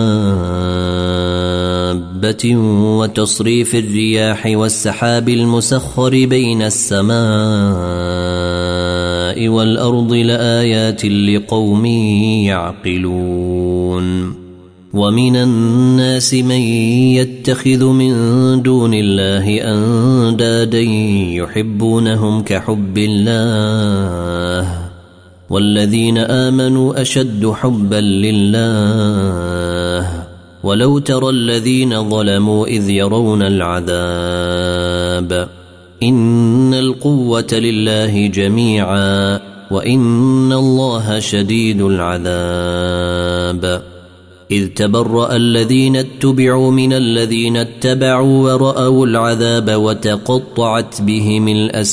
دابة وتصريف الرياح والسحاب المسخر بين السماء والأرض لآيات لقوم يعقلون ومن الناس من يتخذ من دون الله أندادا يحبونهم كحب الله والذين آمنوا أشد حبا لله ولو ترى الذين ظلموا إذ يرون العذاب إن القوة لله جميعا وإن الله شديد العذاب إذ تبرأ الذين اتبعوا من الذين اتبعوا ورأوا العذاب وتقطعت بهم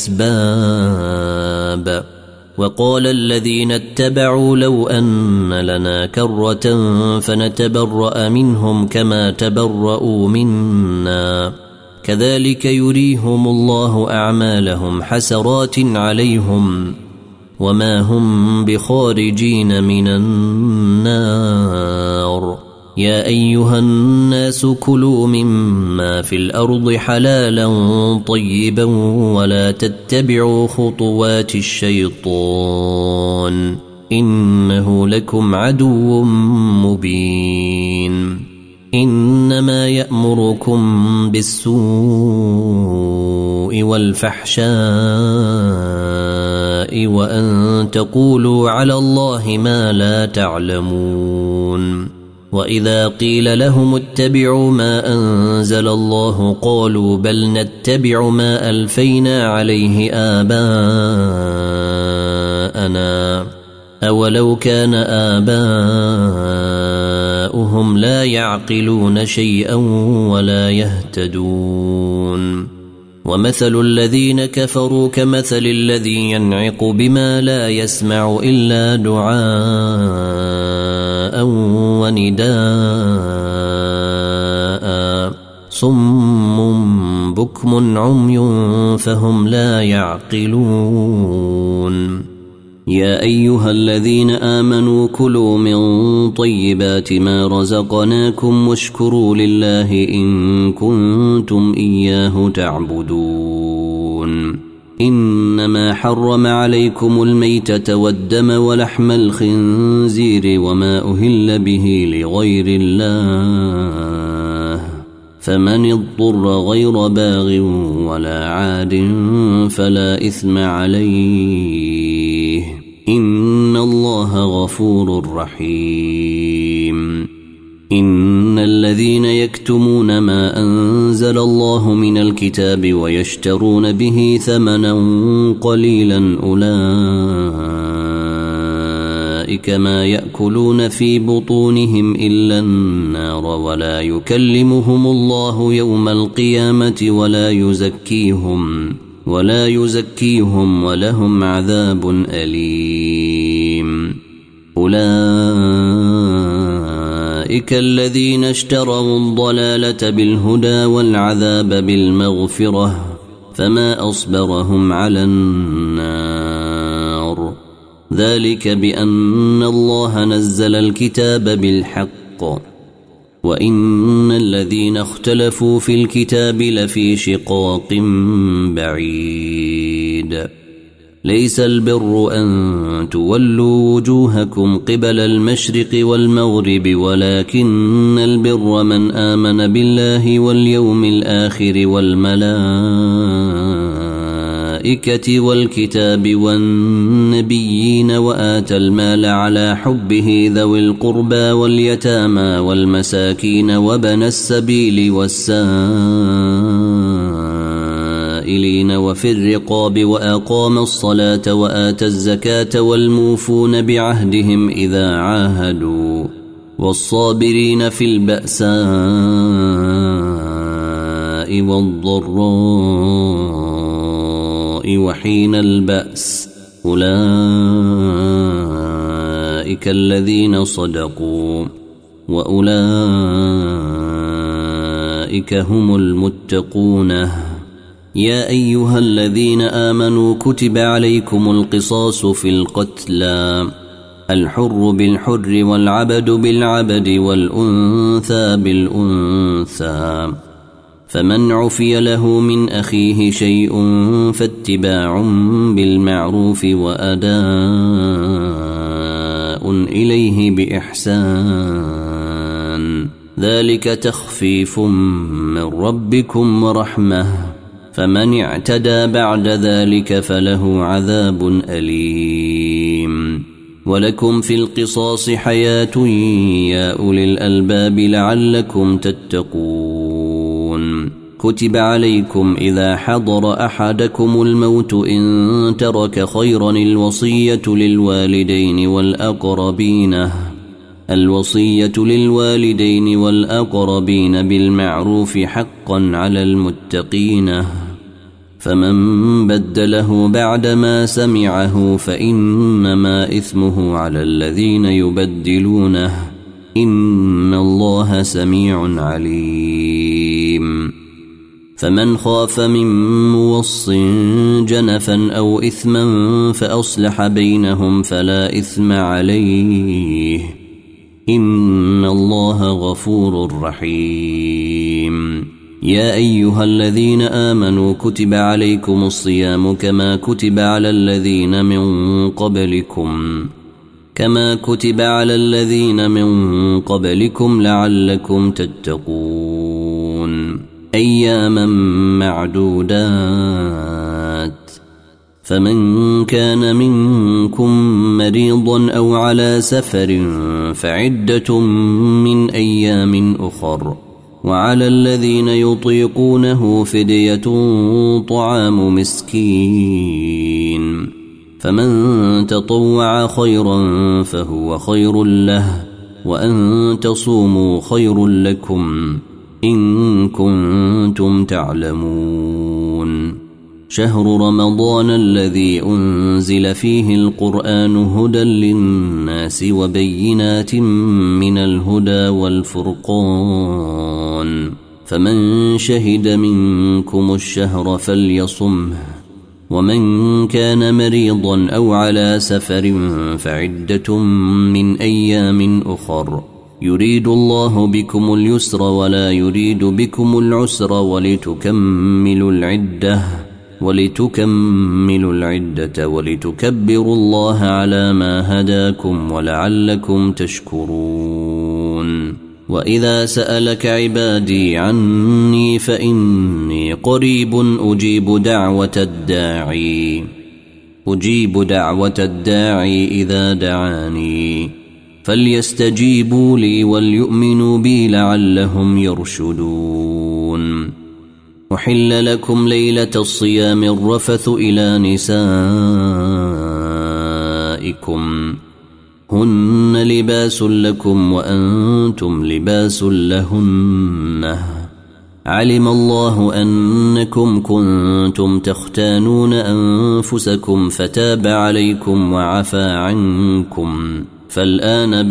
الأسباب وقال الذين اتبعوا لو أن لنا كرة فنتبرأ منهم كما تبرؤوا منا كذلك يريهم الله أعمالهم حسرات عليهم وما هم بخارجين من النار يا أيها الناس كلوا مما في الأرض حلالا طيبا ولا تتبعوا خطوات الشيطان إنه لكم عدو مبين إنما يأمركم بالسوء والفحشاء وأن تقولوا على الله ما لا تعلمون وإذا قيل لهم اتبعوا ما أنزل الله قالوا بل نتبع ما ألفينا عليه آباءنا أولو كان آباؤهم لا يعقلون شيئا ولا يهتدون ومثل الذين كفروا كمثل الذي ينعق بما لا يسمع إلا دعاء ونداء صم بكم عمي فهم لا يعقلون يا أيها الذين آمنوا كلوا من طيبات ما رزقناكم واشكروا لله إن كنتم إياه تعبدون إنما حرم عليكم الميتة والدم ولحم الخنزير وما أهل به لغير الله فمن اضطر غير باغ ولا عاد فلا إثم عليه إن الله غفور رحيم إن الذين يكتمون ما أنزل الله من الكتاب ويشترون به ثمنا قليلا أولئك ما يأكلون في بطونهم إلا النار ولا يكلمهم الله يوم القيامة ولا يزكيهم ولهم عذاب أليم أولئك الذين اشتروا الضلالة بالهدى والعذاب بالمغفرة فما أصبرهم على النار ذلك بأن الله نزل الكتاب بالحق وإن الذين اختلفوا في الكتاب لفي شقاق بعيد ليس البر أن تولوا وجوهكم قبل المشرق والمغرب ولكن البر من آمن بالله واليوم الآخر والملائكة والكتاب والنبيين وآتى المال على حبه ذوي القربى واليتامى والمساكين وابن السبيل والسائلين وفي الرقاب وأقام الصلاة وآتى الزكاة والموفون بعهدهم إذا عاهدوا والصابرين في البأساء والضراء وحين البأس أولئك الذين صدقوا وأولئك هم المتقون يا أيها الذين آمنوا كتب عليكم القصاص في القتلى الحر بالحر والعبد بالعبد والأنثى بالأنثى فمن عفي له من أخيه شيء فاتباع بالمعروف وأداء إليه بإحسان ذلك تخفيف من ربكم ورحمة فمن اعتدى بعد ذلك فله عذاب أليم ولكم في القصاص حياة يا أولي الألباب لعلكم تتقون كتب عليكم إذا حضر أحدكم الموت إن ترك خيرا الوصية للوالدين والأقربين الوصية للوالدين والأقربين بالمعروف حقا على المتقين فمن بدله بعدما سمعه فإنما إثمه على الذين يبدلونه إن الله سميع عليم فمن خاف من موص جنفا أو إثما فأصلح بينهم فلا إثم عليه إن الله غفور رحيم يا أيها الذين آمنوا كتب عليكم الصيام كما كتب على الذين من قبلكم لعلكم تتقون أياما معدودات فمن كان منكم مريضا أو على سفر فعدة من أيام أخر وعلى الذين يطيقونه فدية طعام مسكين فمن تطوع خيرا فهو خير له وأن تصوموا خير لكم إن كنتم تعلمون شهر رمضان الذي أنزل فيه القرآن هدى للناس وبينات من الهدى والفرقان فمن شهد منكم الشهر فليصمه ومن كان مريضا أو على سفر فعدة من أيام أخر يريد الله بكم اليسر ولا يريد بكم العسر ولتكملوا العدة ولتكبروا الله على ما هداكم ولعلكم تشكرون وإذا سألك عبادي عني فإني قريب أجيب دعوة الداعي إذا دعاني فليستجيبوا لي وليؤمنوا بي لعلهم يرشدون أحل لكم ليلة الصيام الرفث إلى نسائكم هن لباس لكم وأنتم لباس لهن علم الله أنكم كنتم تختانون أنفسكم فتاب عليكم وعفى عنكم فالآن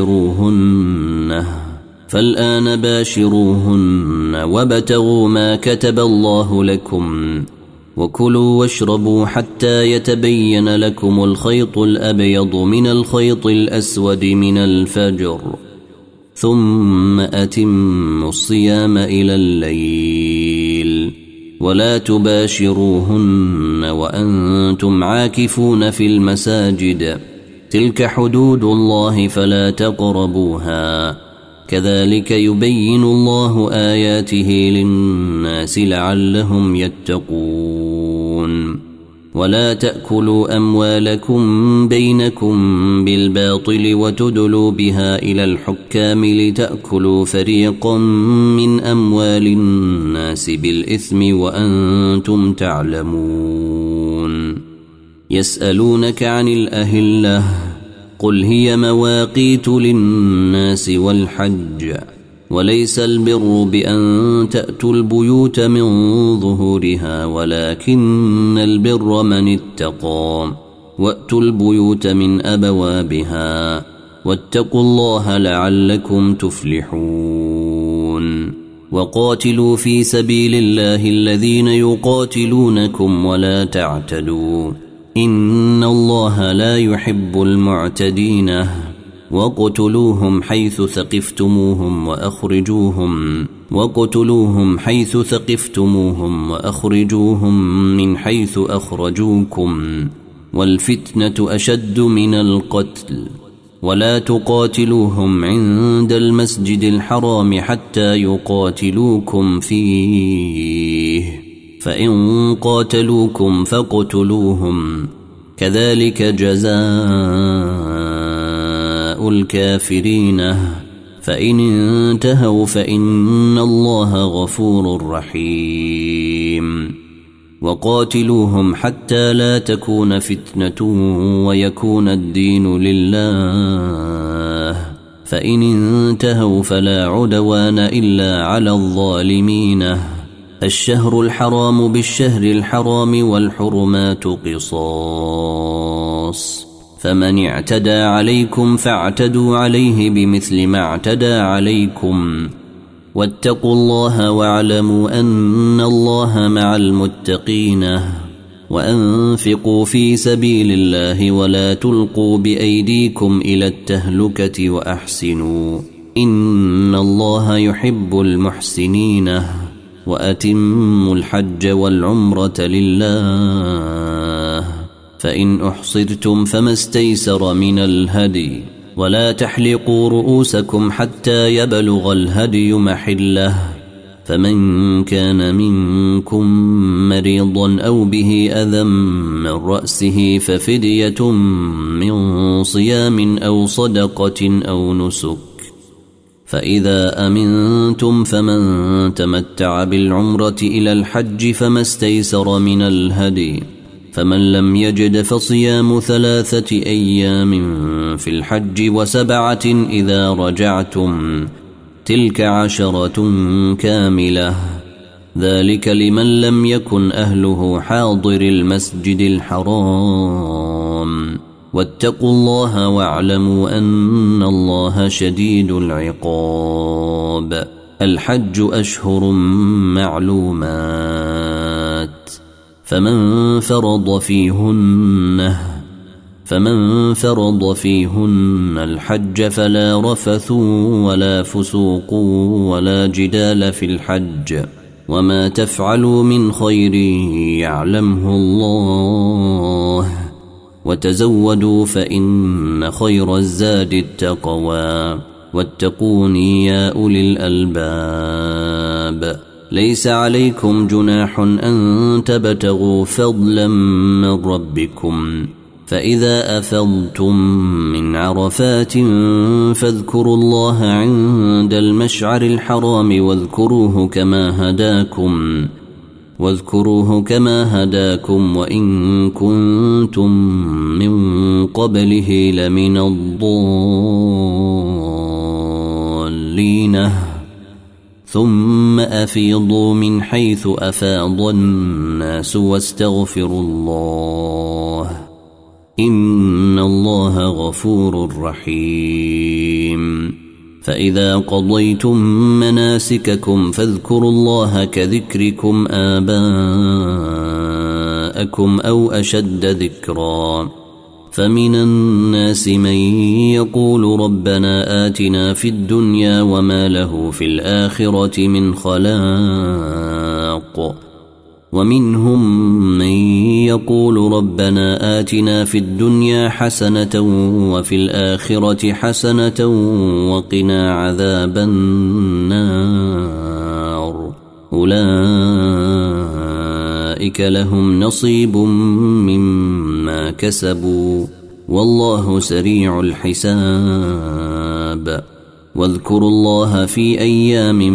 باشروهن وابتغوا ما كتب الله لكم وكلوا واشربوا حتى يتبين لكم الخيط الأبيض من الخيط الأسود من الفجر ثم أتموا الصيام إلى الليل ولا تباشروهن وأنتم عاكفون في المساجد تلك حدود الله فلا تقربوها كذلك يبين الله آياته للناس لعلهم يتقون ولا تأكلوا أموالكم بينكم بالباطل وتدلوا بها إلى الحكام لتأكلوا فريقا من أموال الناس بالإثم وأنتم تعلمون يسألونك عن الأهلة قل هي مواقيت للناس والحج وليس البر بأن تأتوا البيوت من ظهورها ولكن البر من اتقى وأتوا البيوت من أبوابها واتقوا الله لعلكم تفلحون وقاتلوا في سبيل الله الذين يقاتلونكم ولا تعتدوا إن الله لا يحب المعتدين وقتلوهم حيث ثقفتموهم وأخرجوهم من حيث أخرجوكم والفتنة أشد من القتل ولا تقاتلوهم عند المسجد الحرام حتى يقاتلوكم فيه فإن قاتلوكم فاقتلوهم كذلك جزاء الكافرين فإن انتهوا فإن الله غفور رحيم وقاتلوهم حتى لا تكون فتنة ويكون الدين لله فإن انتهوا فلا عدوان إلا على الظالمين. الشهر الحرام بالشهر الحرام والحرمات قصاص، فمن اعتدى عليكم فاعتدوا عليه بمثل ما اعتدى عليكم، واتقوا الله واعلموا أن الله مع المتقين. وأنفقوا في سبيل الله ولا تلقوا بأيديكم إلى التهلكة وأحسنوا إن الله يحب المحسنين. وأتموا الحج والعمرة لله، فإن أحصرتم فما استيسر من الهدي، ولا تحلقوا رؤوسكم حتى يبلغ الهدي محله، فمن كان منكم مريضا أو به أذى من رأسه ففدية من صيام أو صدقة أو نسك، فإذا أمنتم فمن تمتع بالعمرة إلى الحج فما استيسر من الهدي، فمن لم يجد فصيام 3 أيام في الحج و7 إذا رجعتم، تلك 10 كاملة، ذلك لمن لم يكن أهله حاضر المسجد الحرام. واتقوا الله واعلموا أن الله شديد العقاب. الحج أشهر معلومات، فمن فرض فيهن الحج فلا رفث ولا فسوق ولا جدال في الحج، وما تفعلوا من خير يعلمه الله، وتزودوا فإن خير الزاد التقوى، واتقوني يا أولي الألباب. ليس عليكم جناح أن تبتغوا فضلا من ربكم، فإذا أفضتم من عرفات فاذكروا الله عند المشعر الحرام واذكروه كما هداكم وإن كنتم من قبله لمن الضالين. ثم أفيضوا من حيث أفاض الناس واستغفروا الله إن الله غفور رحيم. فإذا قضيتم مناسككم فاذكروا الله كذكركم آباءكم أو أشد ذكرا. فمن الناس من يقول ربنا آتنا في الدنيا وما له في الآخرة من خلاق، ومنهم من يقول ربنا آتنا في الدنيا حسنة وفي الآخرة حسنة وقنا عذاب النار. أولئك لهم نصيب مما كسبوا والله سريع الحساب. واذكروا الله في أيام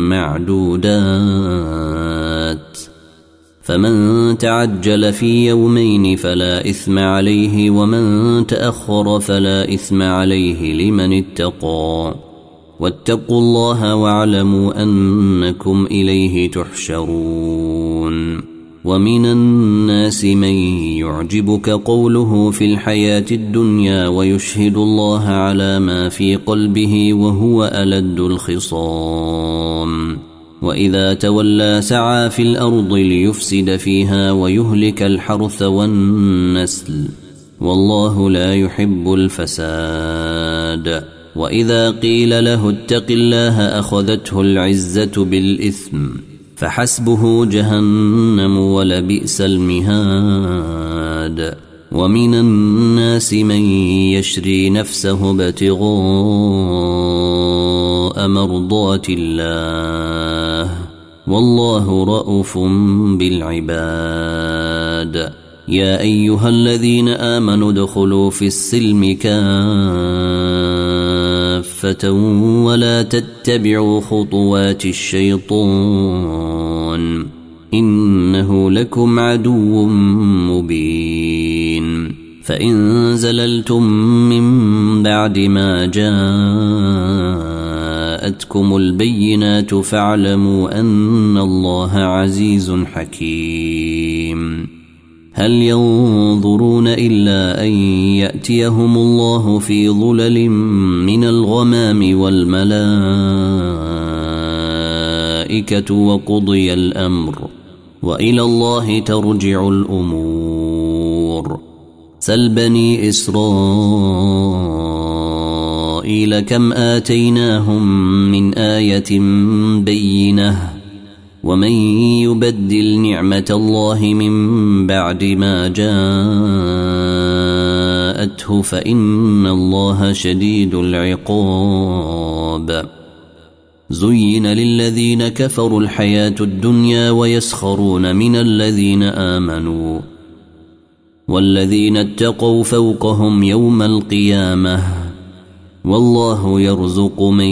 معدودات، فمن تعجل في يومين فلا إثم عليه ومن تأخر فلا إثم عليه لمن اتقى. واتقوا الله واعلموا أنكم إليه تحشرون. ومن الناس من يعجبك قوله في الحياة الدنيا ويشهد الله على ما في قلبه وهو ألد الخصام، وإذا تولى سعى في الأرض ليفسد فيها ويهلك الحرث والنسل والله لا يحب الفساد. وإذا قيل له اتق الله أخذته العزة بالإثم فحسبه جهنم ولبئس المهاد. ومن الناس من يشري نفسه ابتغاء مرضات الله والله رؤوف بالعباد. يا أيها الذين آمنوا ادخلوا في السلم كافة ولا تتبعوا خطوات الشيطان إنه لكم عدو مبين. فإن زللتم من بعد ما جاءتكم البينات فاعلموا أن الله عزيز حكيم. هل ينظرون إلا أن يأتيهم الله في ظلل من الغمام والملائكة وقضي الأمر وإلى الله ترجع الأمور. سل بني إسرائيل كم آتيناهم من آية بينة ومن يبدل نعمة الله من بعد ما جاءته فإن الله شديد العقاب. زين للذين كفروا الحياة الدنيا ويسخرون من الذين آمنوا والذين اتقوا فوقهم يوم القيامة والله يرزق من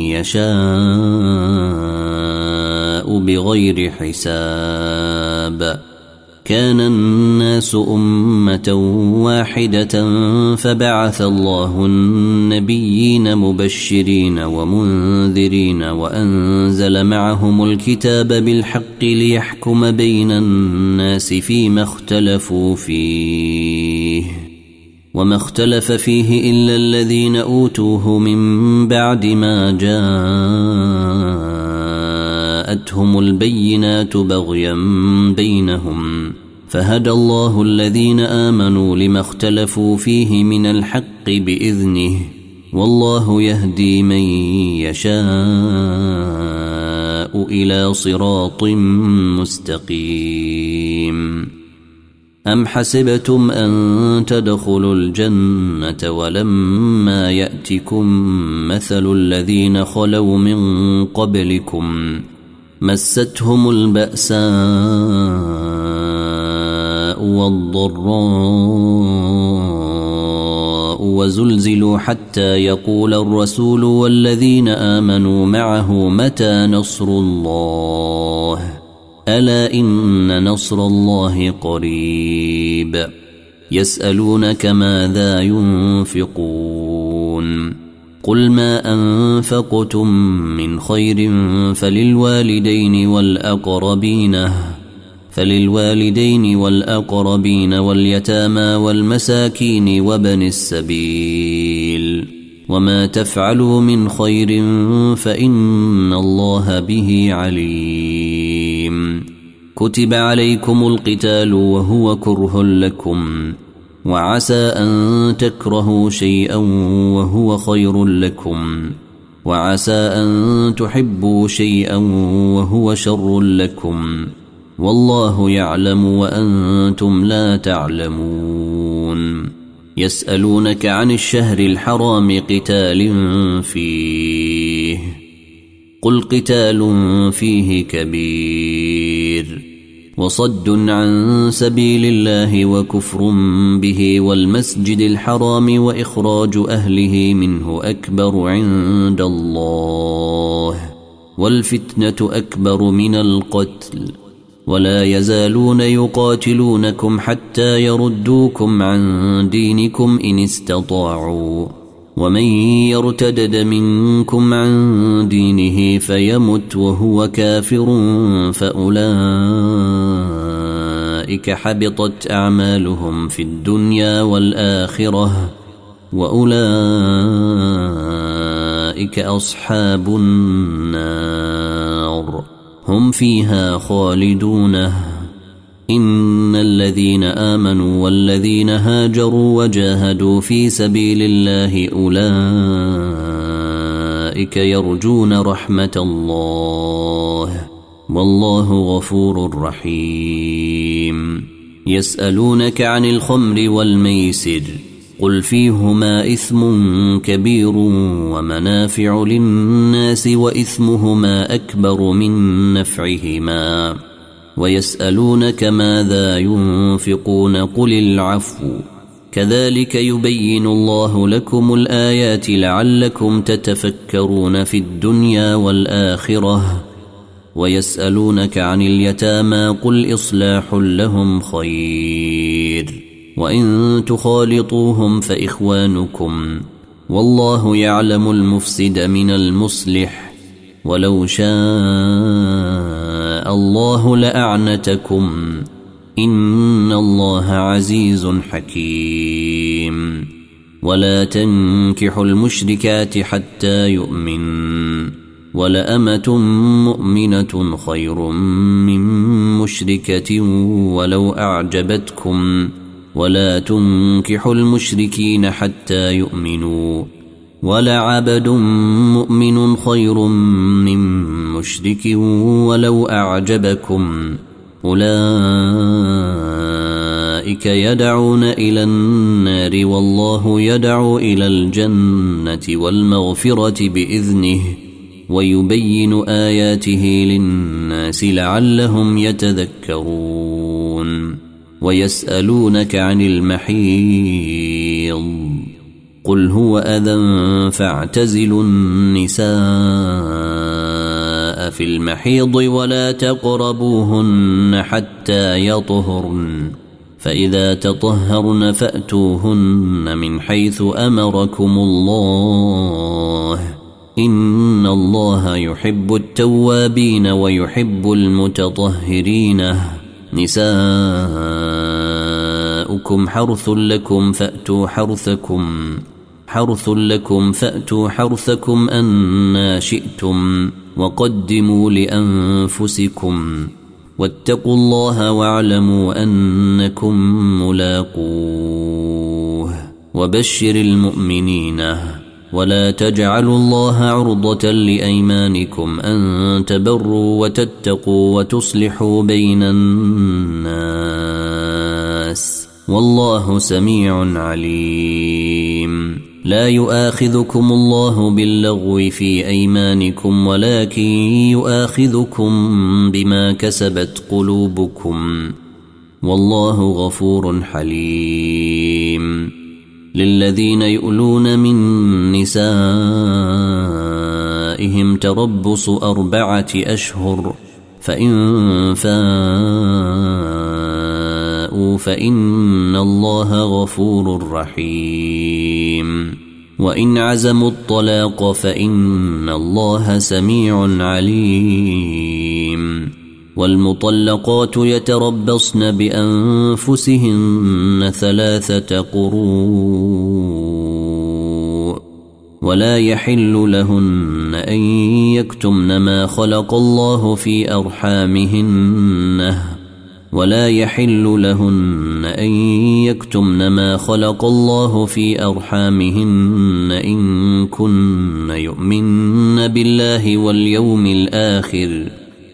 يشاء بغير حساب. كان الناس أمة واحدة فبعث الله النبيين مبشرين ومنذرين وأنزل معهم الكتاب بالحق ليحكم بين الناس فيما اختلفوا فيه وما اختلف فيه إلا الذين أوتوه من بعد ما جاءتهم البينات بغيا بينهم فهدى الله الذين آمنوا لما اختلفوا فيه من الحق بإذنه والله يهدي من يشاء إلى صراط مستقيم. أم حسبتم أن تدخلوا الجنة ولما يأتكم مثل الذين خلوا من قبلكم مستهم البأساء والضراء وزلزلوا حتى يقول الرسول والذين آمنوا معه متى نصر الله ألا إن نصر الله قريب. يسألونك ماذا ينفقون قل ما أنفقتم من خير فللوالدين والأقربين واليتامى والمساكين وابن السبيل وما تفعلوا من خير فإن الله به عليم. كتب عليكم القتال وهو كره لكم وعسى أن تكرهوا شيئا وهو خير لكم وعسى أن تحبوا شيئا وهو شر لكم والله يعلم وأنتم لا تعلمون. يسألونك عن الشهر الحرام قتال فيه قل قتال فيه كبير وصد عن سبيل الله وكفر به والمسجد الحرام وإخراج أهله منه أكبر عند الله والفتنة أكبر من القتل ولا يزالون يقاتلونكم حتى يردوكم عن دينكم إن استطاعوا ومن يرتدد منكم عن دينه فيمت وهو كافر فأولئك حبطت أعمالهم في الدنيا والآخرة وأولئك أصحاب النار هم فيها خالدون. إن الذين آمنوا والذين هاجروا وجاهدوا في سبيل الله أولئك يرجون رحمة الله والله غفور رحيم. يسألونك عن الخمر والميسر قل فيهما إثم كبير ومنافع للناس وإثمهما أكبر من نفعهما ويسألونك ماذا ينفقون قل العفو كذلك يبين الله لكم الآيات لعلكم تتفكرون في الدنيا والآخرة. ويسألونك عن اليتامى قل إصلاح لهم خير وإن تخالطوهم فإخوانكم والله يعلم المفسد من المصلح ولو شاء الله لأعنتكم إن الله عزيز حكيم ولا تنكحوا المشركات حتى يؤمن ولأمة مؤمنة خير من مشركة ولو أعجبتكم ولا تنكحوا المشركين حتى يؤمنوا ولعبد مؤمن خير من مشرك ولو أعجبكم أولئك يدعون إلى النار والله يدعو إلى الجنة والمغفرة بإذنه ويبين آياته للناس لعلهم يتذكرون ويسألونك عن المحيض قل هو أذى فاعتزلوا النساء في المحيض ولا تقربوهن حتى يطهرن فإذا تطهرن فأتوهن من حيث أمركم الله إن الله يحب التوابين ويحب المتطهرين نساؤكم حرث لكم فأتوا حرثكم أنى شئتم وقدموا لأنفسكم واتقوا الله واعلموا أنكم ملاقوه وبشر المؤمنين ولا تجعلوا الله عرضة لأيمانكم أن تبروا وتتقوا وتصلحوا بين الناس والله سميع عليم لا يؤاخذكم الله باللغو في أيمانكم ولكن يؤاخذكم بما كسبت قلوبكم والله غفور حليم للذين يؤلون من نسائهم تربص 4 أشهر فإن فاءوا فإن الله غفور رحيم وإن عزموا الطلاق فإن الله سميع عليم والمطلقات يتربصن بأنفسهن 3 قروء ولا يحل لهن أن يكتمن ما خلق الله في أرحامهن إن كن يؤمن بالله واليوم الآخر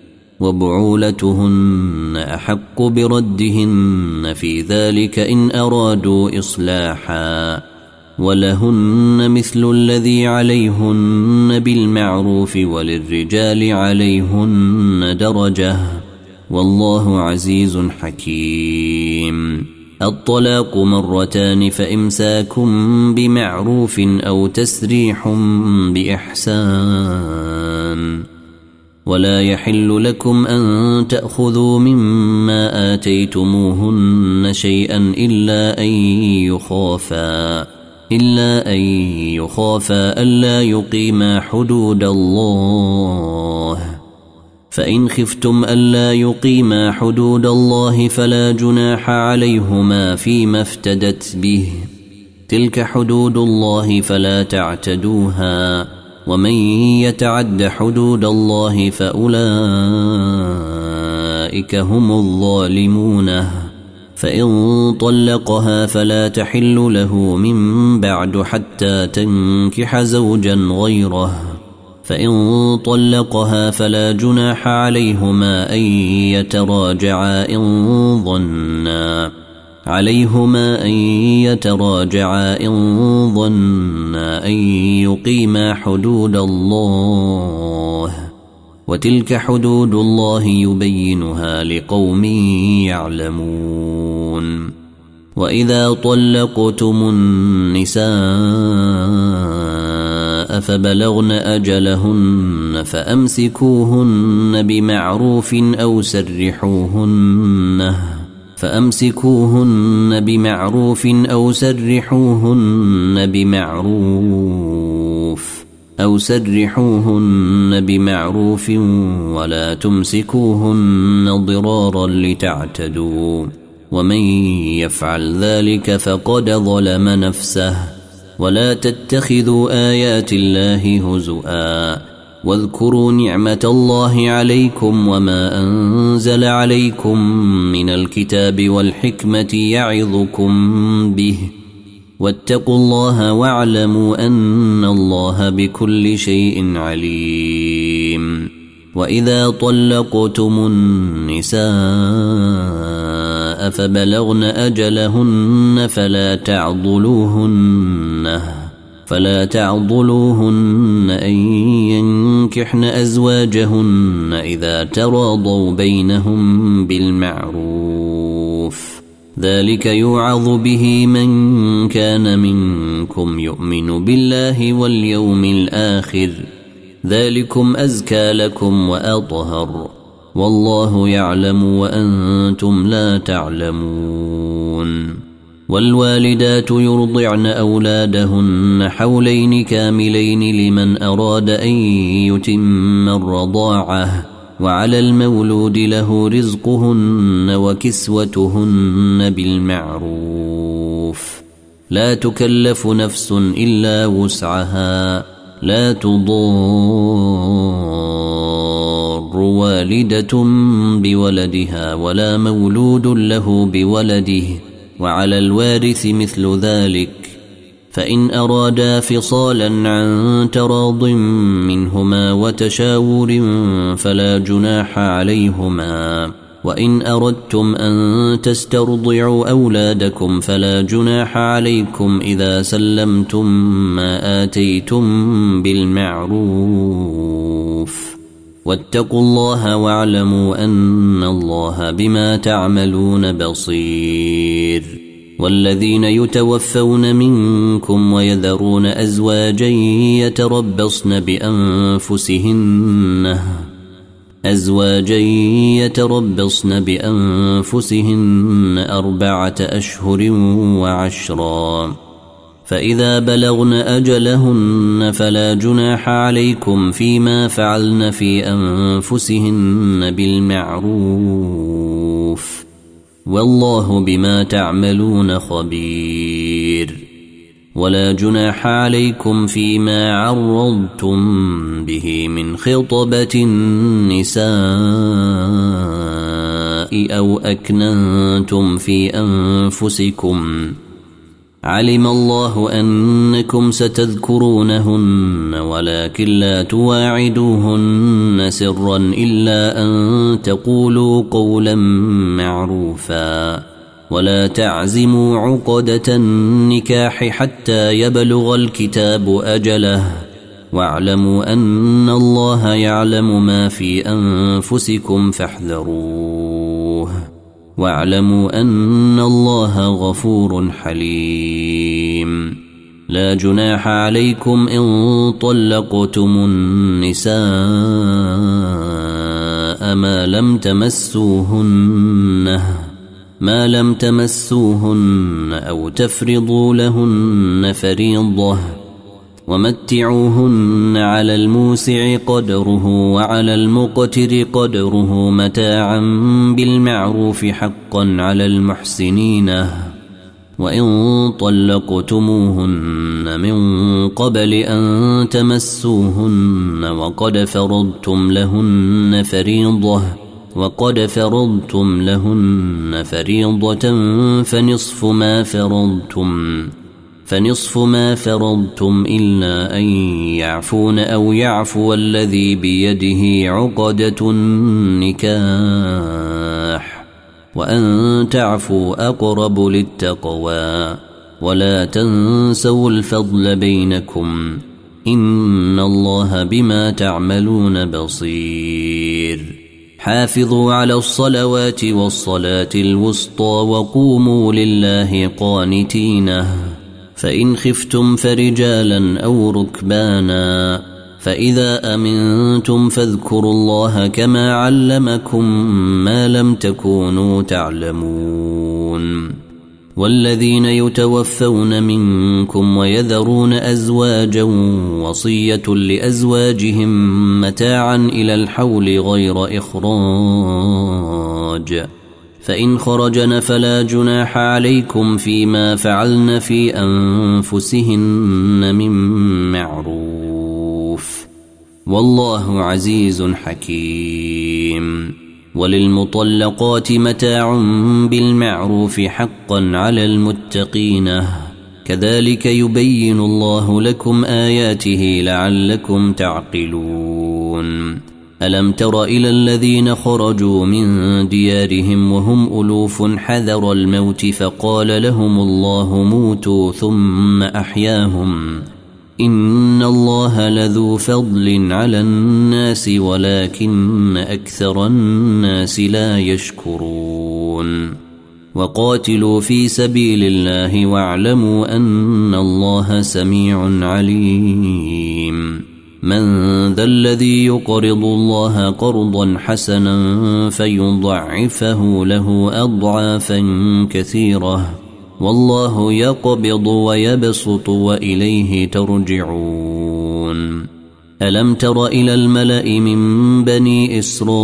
وبعولتهن أحق بردهن في ذلك إن أرادوا إصلاحا ولهن مثل الذي عليهن بالمعروف وللرجال عليهن درجة والله عزيز حكيم الطلاق 2 فإمساك بمعروف أو تسريح بإحسان ولا يحل لكم أن تأخذوا مما آتيتموهن شيئا إلا أن يخافا ألا يقيما حدود الله فإن خفتم ألا يقيما حدود الله فلا جناح عليهما فيما افتدت به تلك حدود الله فلا تعتدوها ومن يتعد حدود الله فأولئك هم الظالمون فإن طلقها فلا تحل له من بعد حتى تنكح زوجا غيره فإن طلقها فلا جناح عليهما أن يتراجعا إن ظنا أن يقيما حدود الله وتلك حدود الله يبينها لقوم يعلمون وإذا طلقتم النساء فبلغن أجلهن فأمسكوهن بمعروف أو فأمسكوهن بمعروف أو سرحوهن بمعروف ولا تمسكوهن ضرارا لتعتدوا ومن يفعل ذلك فقد ظلم نفسه ولا تتخذوا آيات الله هزؤا واذكروا نعمة الله عليكم وما أنزل عليكم من الكتاب والحكمة يعظكم به واتقوا الله واعلموا أن الله بكل شيء عليم وإذا طلقتم النساء فبلغن أجلهن فلا تعضلوهن أن ينكحن أزواجهن إذا تراضوا بينهم بالمعروف ذلك يوعظ به من كان منكم يؤمن بالله واليوم الآخر ذلكم أزكى لكم وأطهر والله يعلم وأنتم لا تعلمون والوالدات يرضعن أولادهن حولين كاملين لمن أراد أن يتم الرضاعة وعلى المولود له رزقهن وكسوتهن بالمعروف لا تكلف نفس إلا وسعها لا تضار والدة بولدها ولا مولود له بولده وعلى الوارث مثل ذلك فإن أرادا فصالا عن تراض منهما وتشاور فلا جناح عليهما وإن أردتم أن تسترضعوا أولادكم فلا جناح عليكم إذا سلمتم ما آتيتم بالمعروف واتقوا الله واعلموا أن الله بما تعملون بصير والذين يتوفون منكم ويذرون أزواجا يتربصن بأنفسهن 4 أشهر وعشرا فإذا بلغن أجلهن فلا جناح عليكم فيما فعلن في أنفسهن بالمعروف والله بما تعملون خبير ولا جناح عليكم فيما عرضتم به من خطبة النساء أو أكننتم في أنفسكم علم الله أنكم ستذكرونهن ولكن لا تواعدوهن سرا إلا أن تقولوا قولا معروفا ولا تعزموا عقدة النكاح حتى يبلغ الكتاب أجله واعلموا أن الله يعلم ما في أنفسكم فاحذروه واعلموا أن الله غفور حليم لا جناح عليكم إن طلقتم النساء ما لم تمسوهن أو تفرضوا لهن فريضة ومتعوهن على الموسع قدره وعلى المقتر قدره متاعا بالمعروف حقا على المحسنين وإن طلقتموهن من قبل أن تمسوهن وقد فرضتم لهن فريضة فنصف ما فرضتم إلا أن يعفون أو يعفو الذي بيده عقدة النكاح وأن تعفوا أقرب للتقوى ولا تنسوا الفضل بينكم إن الله بما تعملون بصير حافظوا على الصلوات والصلاة الوسطى وقوموا لله قانتين فإن خفتم فرجالا أو ركبانا فإذا أمنتم فاذكروا الله كما علمكم ما لم تكونوا تعلمون والذين يتوفون منكم ويذرون أزواجا وصية لأزواجهم متاعا إلى الحول غير إخراج فإن خرجن فلا جناح عليكم فيما فعلن في أنفسهن من معروف والله عزيز حكيم وللمطلقات متاع بالمعروف حقا على المتقين كذلك يبين الله لكم آياته لعلكم تعقلون ألم تر إلى الذين خرجوا من ديارهم وهم ألوف حذر الموت فقال لهم الله موتوا ثم أحياهم إن الله لذو فضل على الناس ولكن أكثر الناس لا يشكرون وقاتلوا في سبيل الله واعلموا أن الله سميع عليم من ذا الذي يقرض الله قرضا حسنا فيضعفه له أضعافا كثيرة والله يقبض ويبسط وإليه ترجعون ألم تر إلى الملأ من بني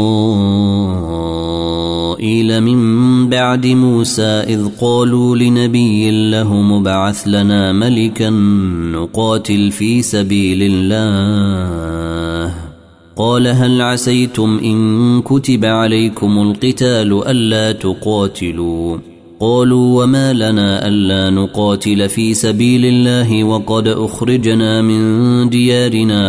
إسرائيل من بعد موسى إذ قالوا لنبي له مبعث لنا ملكا نقاتل في سبيل الله قال هل عسيتم إن كتب عليكم القتال ألا تقاتلوا قالوا وما لنا ألا نقاتل في سبيل الله وقد أخرجنا من ديارنا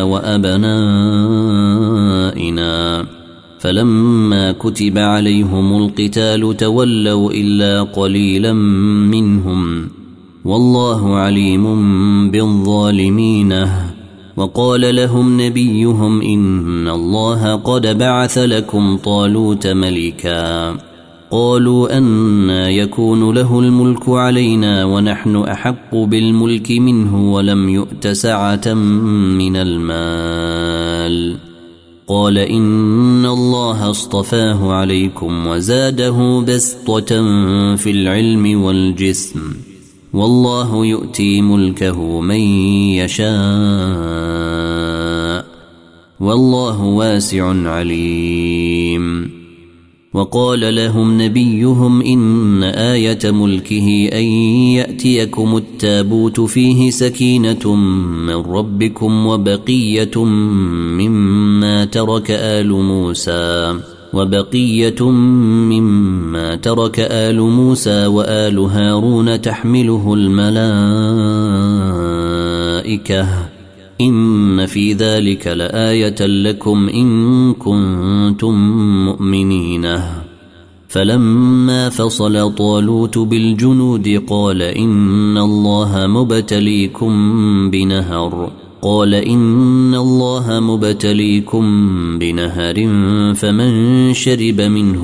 وأبنائنا فلما كتب عليهم القتال تولوا إلا قليلا منهم والله عليم بالظالمين وقال لهم نبيهم إن الله قد بعث لكم طالوت ملكا قالوا أنى يكون له الملك علينا ونحن أحق بالملك منه ولم يؤت سعة من المال قال إن الله اصطفاه عليكم وزاده بسطة في العلم والجسم والله يؤتي ملكه من يشاء والله واسع عليم وقال لهم نبيهم إن آية ملكه أن يأتيكم التابوت فيه سكينة من ربكم وبقية مما ترك آل موسى وآل هارون تحمله الملائكة إن في ذلك لآية لكم إن كنتم مؤمنين فلما فصل طالوت بالجنود قال إن الله مبتليكم بنهر فمن شرب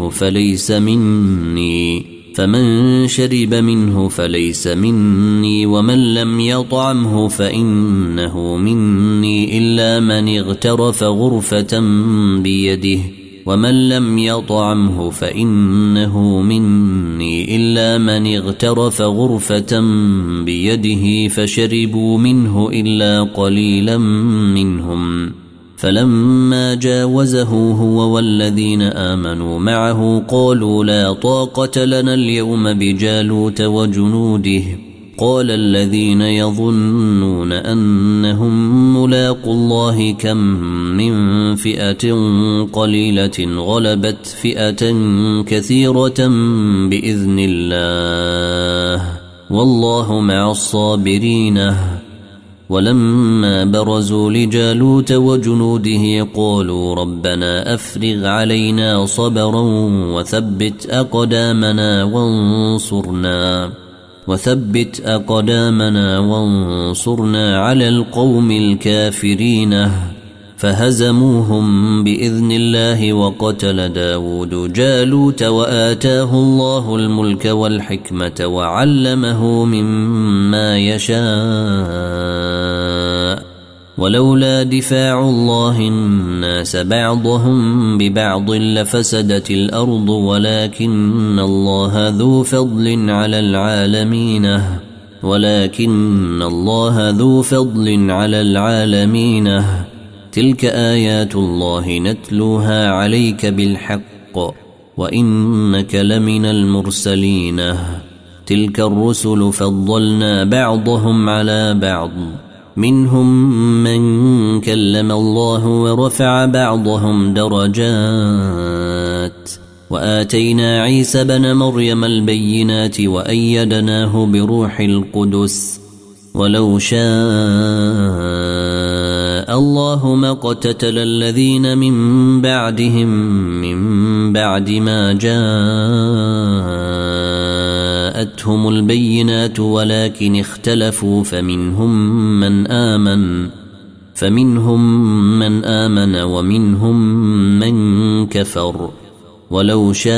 منه فليس مني ومن لم يطعمه فإنه مني إلا من اغترف غرفة بيده ومن لم يطعمه فإنه مني إلا من اغترف غرفة بيده فشربوا منه إلا قليلا منهم فلما جاوزه هو والذين آمنوا معه قالوا لا طاقة لنا اليوم بجالوت وجنوده قال الذين يظنون أنهم ملاقوا الله كم من فئة قليلة غلبت فئة كثيرة بإذن الله والله مع الصابرين ولما برزوا لجالوت وجنوده قالوا ربنا أفرغ علينا صبرا وثبت أقدامنا وانصرنا على القوم الكافرين فهزموهم بإذن الله وقتل داود جالوت وآتاه الله الملك والحكمة وعلمه مما يشاء ولولا دفاع الله الناس بعضهم ببعض لفسدت الأرض ولكن الله ذو فضل على العالمين تلك آيات الله نتلوها عليك بالحق وإنك لمن المرسلين تلك الرسل فضلنا بعضهم على بعض منهم من كلم الله ورفع بعضهم درجات وآتينا عيسى بن مريم البينات وأيدناه بروح القدس ولو شاء الله ما اقتتل الذين من بعدهم من بعد ما جاءتهم البينات ولكن اختلفوا فمنهم من آمن ومنهم من كفر ولو شاء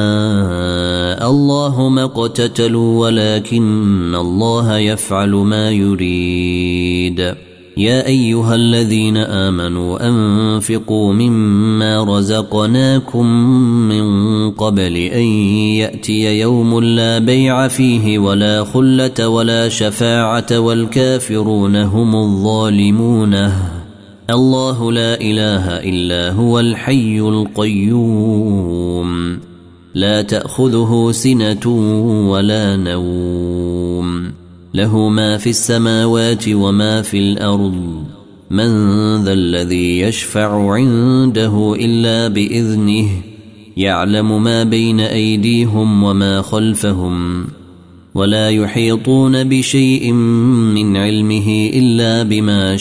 الله ما اقتتلوا ولكن الله يفعل ما يريد يا أيها الذين آمنوا أنفقوا مما رزقناكم من قبل أن يأتي يوم لا بيع فيه ولا خلة ولا شفاعة والكافرون هم الظالمون الله لا إله إلا هو الحي القيوم لا تأخذه سنة ولا نوم له ما في السماوات وما في الأرض من ذا الذي يشفع عنده إلا بإذنه يعلم ما بين أيديهم وما خلفهم ولا يحيطون بشيء من علمه إلا بما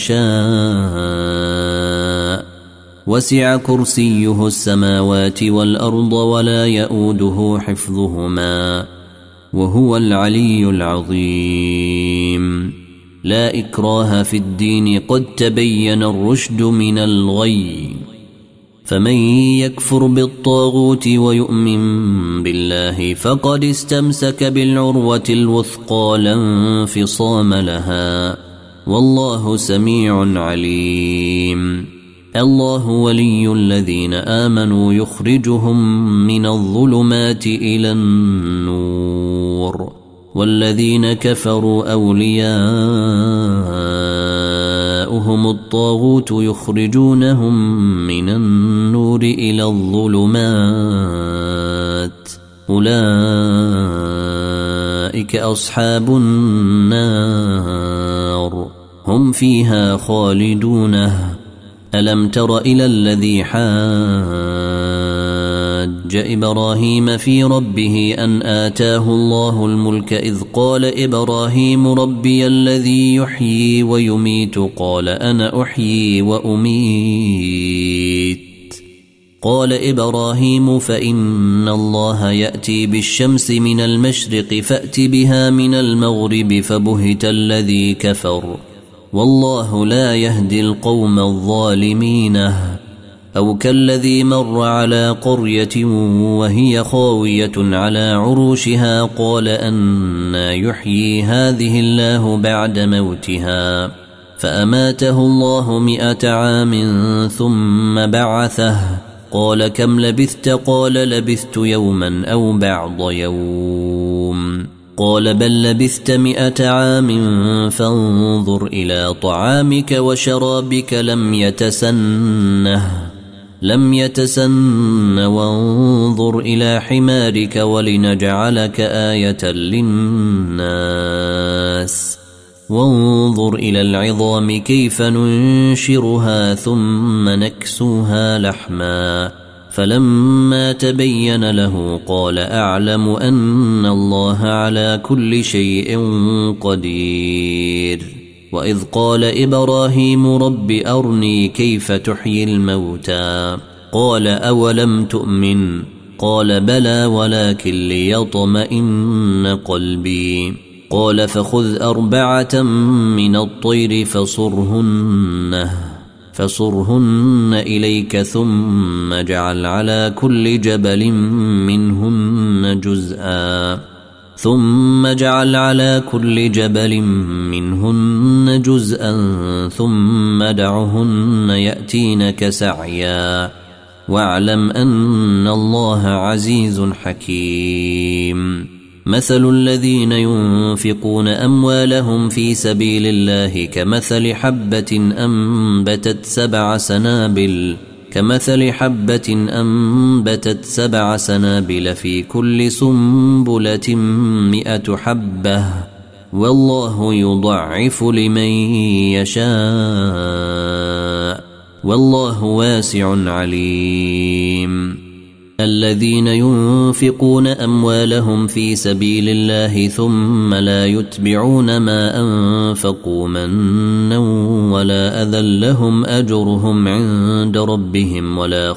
شاء وسع كرسيه السماوات والأرض ولا يؤوده حفظهما وهو العلي العظيم لا إكراه في الدين قد تبين الرشد من الغي فمن يكفر بالطاغوت ويؤمن بالله فقد استمسك بالعروة الوثقى لا انفصام لها والله سميع عليم الله ولي الذين آمنوا يخرجهم من الظلمات إلى النور والذين كفروا أولياؤهم الطاغوت يخرجونهم من النور إلى الظلمات أولئك أصحاب النار هم فيها خالدون ألم تر إلى الذي حاج إبراهيم في ربه أن آتاه الله الملك إذ قال إبراهيم ربي الذي يحيي ويميت قال أنا أحيي وأميت قال إبراهيم فإن الله يأتي بالشمس من المشرق فأت بها من المغرب فبهت الذي كفر والله لا يهدي القوم الظالمين أو كالذي مر على قرية وهي خاوية على عروشها قال أنى يحيي هذه الله بعد موتها فأماته الله 100 عام ثم بعثه قال كم لبثت قال لبثت يوما أو بعض يوم قال بل لبثت 100 عام فانظر إلى طعامك وشرابك لم يتسن وانظر إلى حمارك ولنجعلك آية للناس وانظر إلى العظام كيف ننشرها ثم نكسوها لحما فلما تبين له قال أعلم أن الله على كل شيء قدير وإذ قال إبراهيم رب أرني كيف تحيي الموتى قال أولم تؤمن قال بلى ولكن ليطمئن قلبي قال فخذ 4 من الطير فصرهن إليك ثم اجعل على كل جبل منهن جزءا ثم جعل على كل جبل منهن جزءا ثم دعهن يأتينك سعيا واعلم أن الله عزيز حكيم. مثل الذين ينفقون أموالهم في سبيل الله كمثل حبة أنبتت 7 سنابل في كل سنبلة 100 حبة والله يضعف لمن يشاء والله واسع عليم. الذين ينفقون أموالهم في سبيل الله ثم لا يتبعون ما أنفقوا منا ولا أذى لهم أجرهم عند ربهم ولا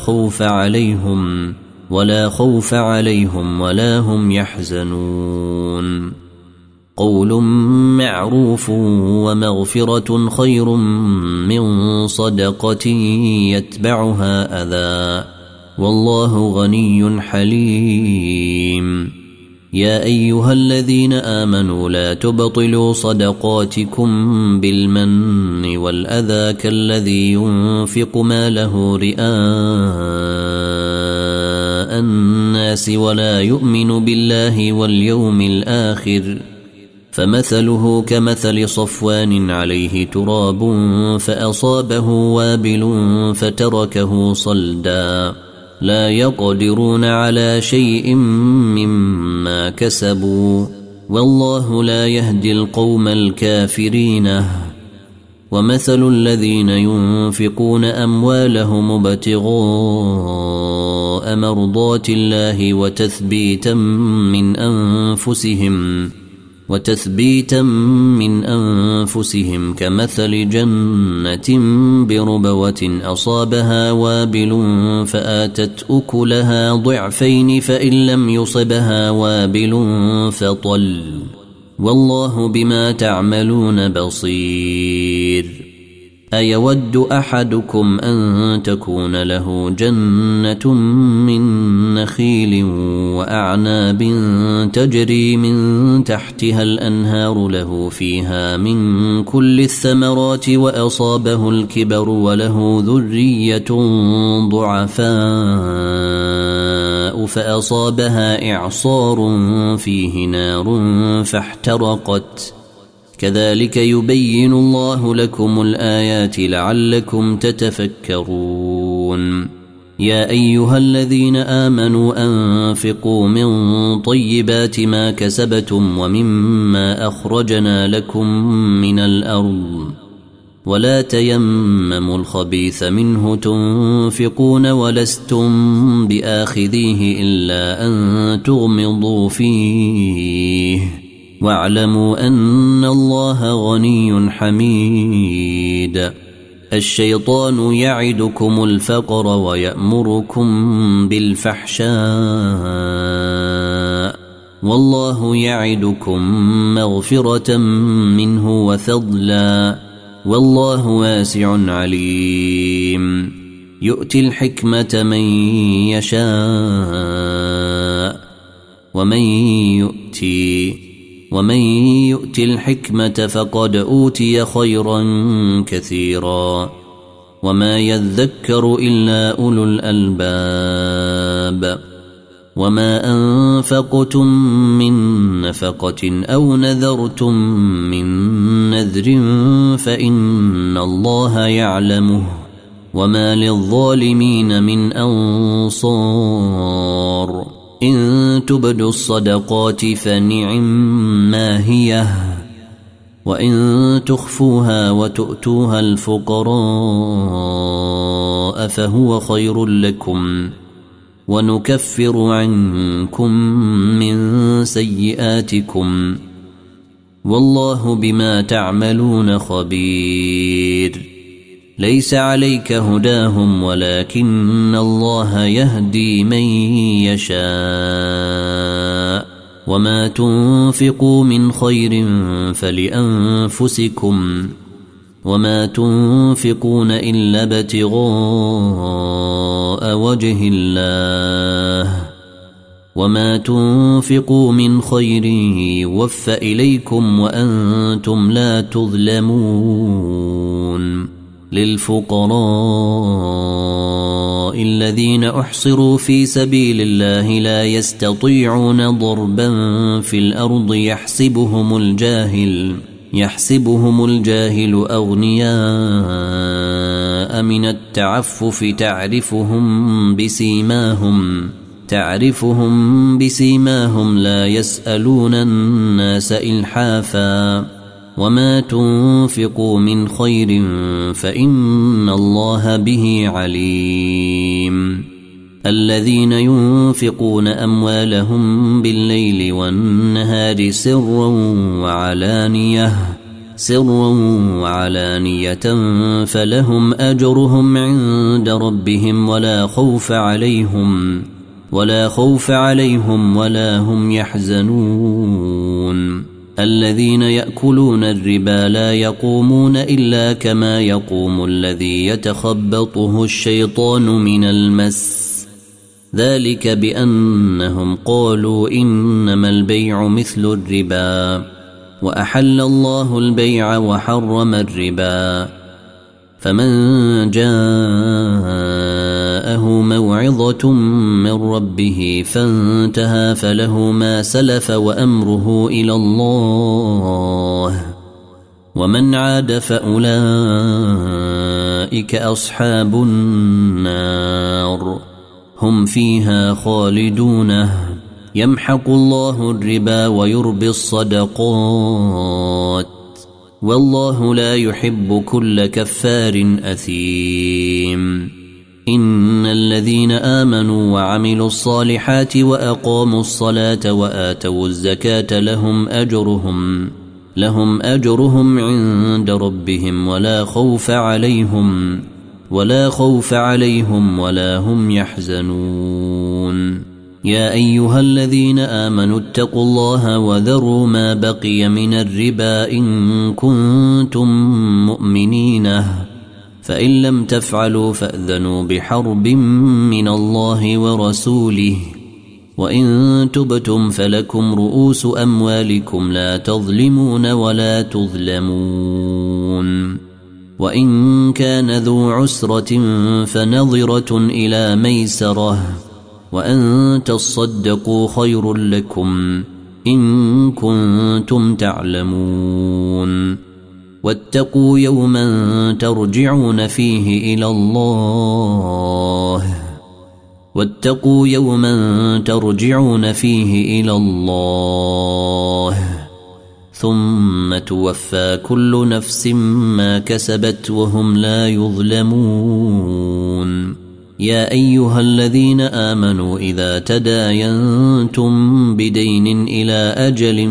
خوف عليهم ولا هم يحزنون. قول معروف ومغفرة خير من صدقة يتبعها أذى والله غني حليم. يا أيها الذين آمنوا لا تبطلوا صدقاتكم بالمن والأذى كالذي ينفق ماله رئاء الناس ولا يؤمن بالله واليوم الآخر فمثله كمثل صفوان عليه تراب فأصابه وابل فتركه صلدا لا يقدرون على شيء مما كسبوا والله لا يهدي القوم الكافرين. ومثل الذين ينفقون أموالهم ابتغاء مرضات الله وتثبيتا من أنفسهم كمثل جنة بربوة أصابها وابل فآتت أكلها ضعفين فإن لم يصبها وابل فطل والله بما تعملون بصير. أيود أحدكم أن تكون له جنة من نخيل وأعناب تجري من تحتها الأنهار له فيها من كل الثمرات وأصابه الكبر وله ذرية ضعفاء فأصابها إعصار فيه نار فاحترقت كذلك يبين الله لكم الآيات لعلكم تتفكرون. يا أيها الذين آمنوا أنفقوا من طيبات ما كسبتم ومما أخرجنا لكم من الأرض ولا تيمموا الخبيث منه تنفقون ولستم بآخذيه إلا أن تغمضوا فيه واعلموا أن الله غني حميد. الشيطان يعدكم الفقر ويأمركم بالفحشاء والله يعدكم مغفرة منه وفضلا والله واسع عليم. يؤتي الحكمة من يشاء ومن يؤت الحكمة فقد أوتي خيرا كثيرا وما يذكر إلا أولو الألباب. وما أنفقتم من نفقة أو نذرتم من نذر فإن الله يعلمه وما للظالمين من أنصار. إن تبدوا الصدقات فنعما هي وإن تخفوها وتؤتوها الفقراء فهو خير لكم ونكفر عنكم من سيئاتكم والله بما تعملون خبير. ليس عليك هداهم ولكن الله يهدي من يشاء وما تنفقوا من خير فلأنفسكم وما تنفقون إلا ابتغاء وجه الله وما تنفقوا من خير يوفى إليكم وأنتم لا تظلمون للفقراء الذين أحصروا في سبيل الله لا يستطيعون ضربا في الأرض يحسبهم الجاهل أغنياء من التعفف تعرفهم بسيماهم لا يسألون الناس إلحافا وما تنفقوا من خير فإن الله به عليم الذين ينفقون أموالهم بالليل والنهار سرا وعلانية فلهم أجرهم عند ربهم ولا خوف عليهم ولا هم يحزنون الذين يأكلون الربا لا يقومون إلا كما يقوم الذي يتخبطه الشيطان من المس ذلك بأنهم قالوا إنما البيع مثل الربا وأحل الله البيع وحرم الربا فمن جاءه موعظة من ربه فانتهى فله ما سلف وأمره إلى الله ومن عاد فأولئك أصحاب النار هم فيها خالدون يمحق الله الربا ويربي الصدقات والله لا يحب كل كفار أثيم إن الذين آمنوا وعملوا الصالحات وأقاموا الصلاة وآتوا الزكاة لهم أجرهم عند ربهم ولا خوف عليهم ولا هم يحزنون يا أيها الذين آمنوا اتقوا الله وذروا ما بقي من الربا إن كنتم مؤمنين فإن لم تفعلوا فأذنوا بحرب من الله ورسوله وإن تبتم فلكم رؤوس أموالكم لا تظلمون ولا تظلمون وإن كان ذو عسرة فنظرة إلى ميسرة وأن تصدقوا خير لكم إن كنتم تعلمون واتقوا يوما ترجعون فيه إلى الله ثم توفى كل نفس ما كسبت وهم لا يظلمون يا أيها الذين آمنوا إذا تداينتم بدين إلى أجل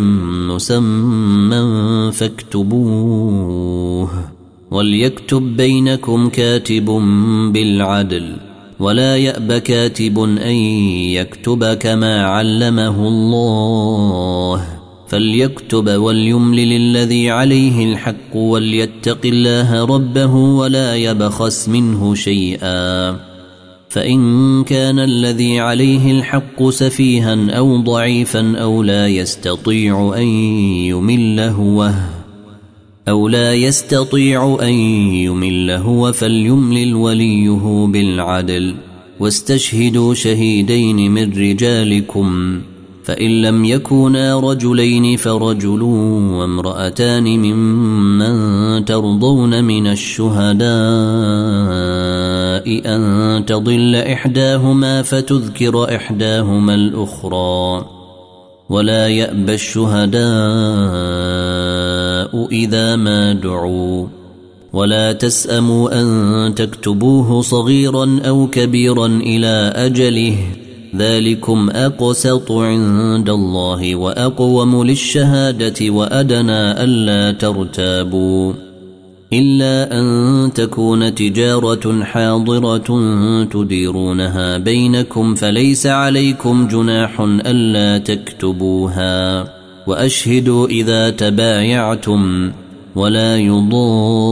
مسمى فاكتبوه وليكتب بينكم كاتب بالعدل ولا يأب كاتب أن يكتب كما علمه الله فليكتب وليملل الذي عليه الحق وليتق الله ربه ولا يبخس منه شيئا فإن كان الذي عليه الحق سفيها أو ضعيفا أو لا يستطيع أن يمل هو فليملل وليه بالعدل واستشهدوا شهيدين من رجالكم فإن لم يكونا رجلين فرجل وامرأتان ممن ترضون من الشهداء أن تضل إحداهما فتذكر إحداهما الأخرى ولا يأبى الشهداء إذا ما دعوا ولا تسأموا أن تكتبوه صغيرا أو كبيرا إلى أجله ذلكم أقسط عند الله وأقوم للشهادة وأدنى ألا ترتابوا إلا أن تكون تجارة حاضرة تديرونها بينكم فليس عليكم جناح ألا تكتبوها وأشهدوا إذا تبايعتم ولا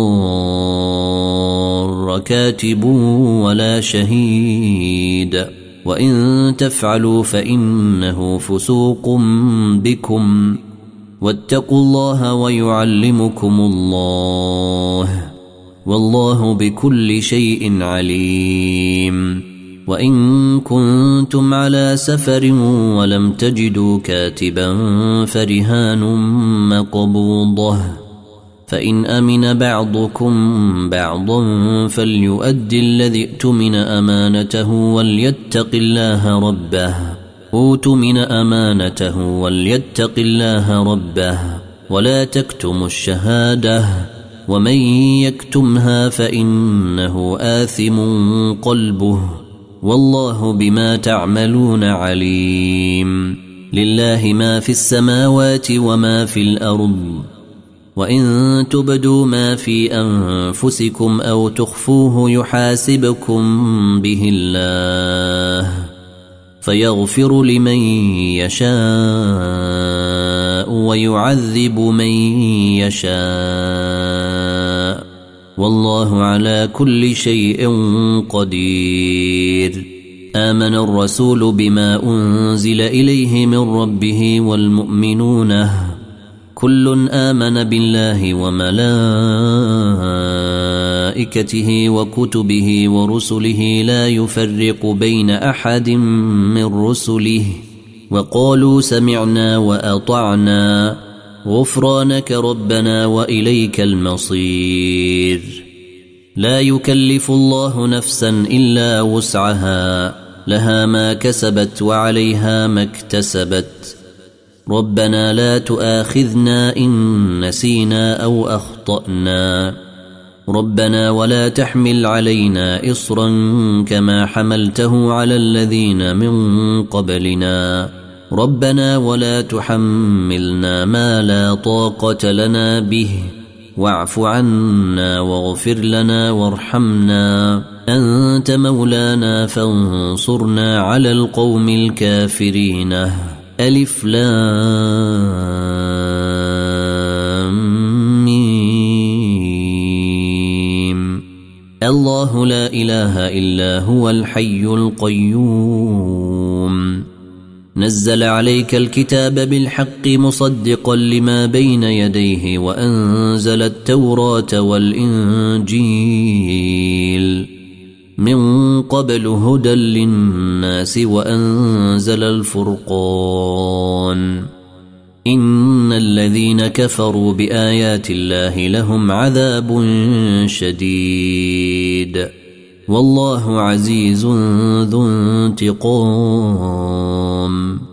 يضار كاتب ولا شهيد وإن تفعلوا فإنه فسوق بكم واتقوا الله ويعلمكم الله والله بكل شيء عليم. وإن كنتم على سفر ولم تجدوا كاتبا فرهان مقبوضة فإن أمن بعضكم بعضا فليؤدي الذي ائتمن أمانته وليتق الله ربه أوتمن أمانته وليتق الله ربه ولا تكتموا الشهادة ومن يكتمها فإنه آثم قلبه والله بما تعملون عليم. لله ما في السماوات وما في الأرض وإن تبدوا ما في أنفسكم أو تخفوه يحاسبكم به الله فيغفر لمن يشاء ويعذب من يشاء والله على كل شيء قدير. آمن الرسول بما أنزل إليه من ربه والمؤمنون كل آمن بالله وملائكته وكتبه ورسله لا يفرق بين أحد من رسله وقالوا سمعنا وأطعنا غفرانك ربنا وإليك المصير. لا يكلف الله نفسا إلا وسعها لها ما كسبت وعليها ما اكتسبت ربنا لا تؤاخذنا إن نسينا أو أخطأنا ربنا ولا تحمل علينا إصرا كما حملته على الذين من قبلنا ربنا ولا تحملنا ما لا طاقة لنا به واعف عنا واغفر لنا وارحمنا أنت مولانا فانصرنا على القوم الكافرين. ألف لام ميم. الله لا إله إلا هو الحي القيوم نزل عليك الكتاب بالحق مصدقا لما بين يديه وأنزل التوراة والإنجيل من قبل هدى للناس وأنزل الفرقان إن الذين كفروا بآيات الله لهم عذاب شديد والله عزيز ذو انتقام.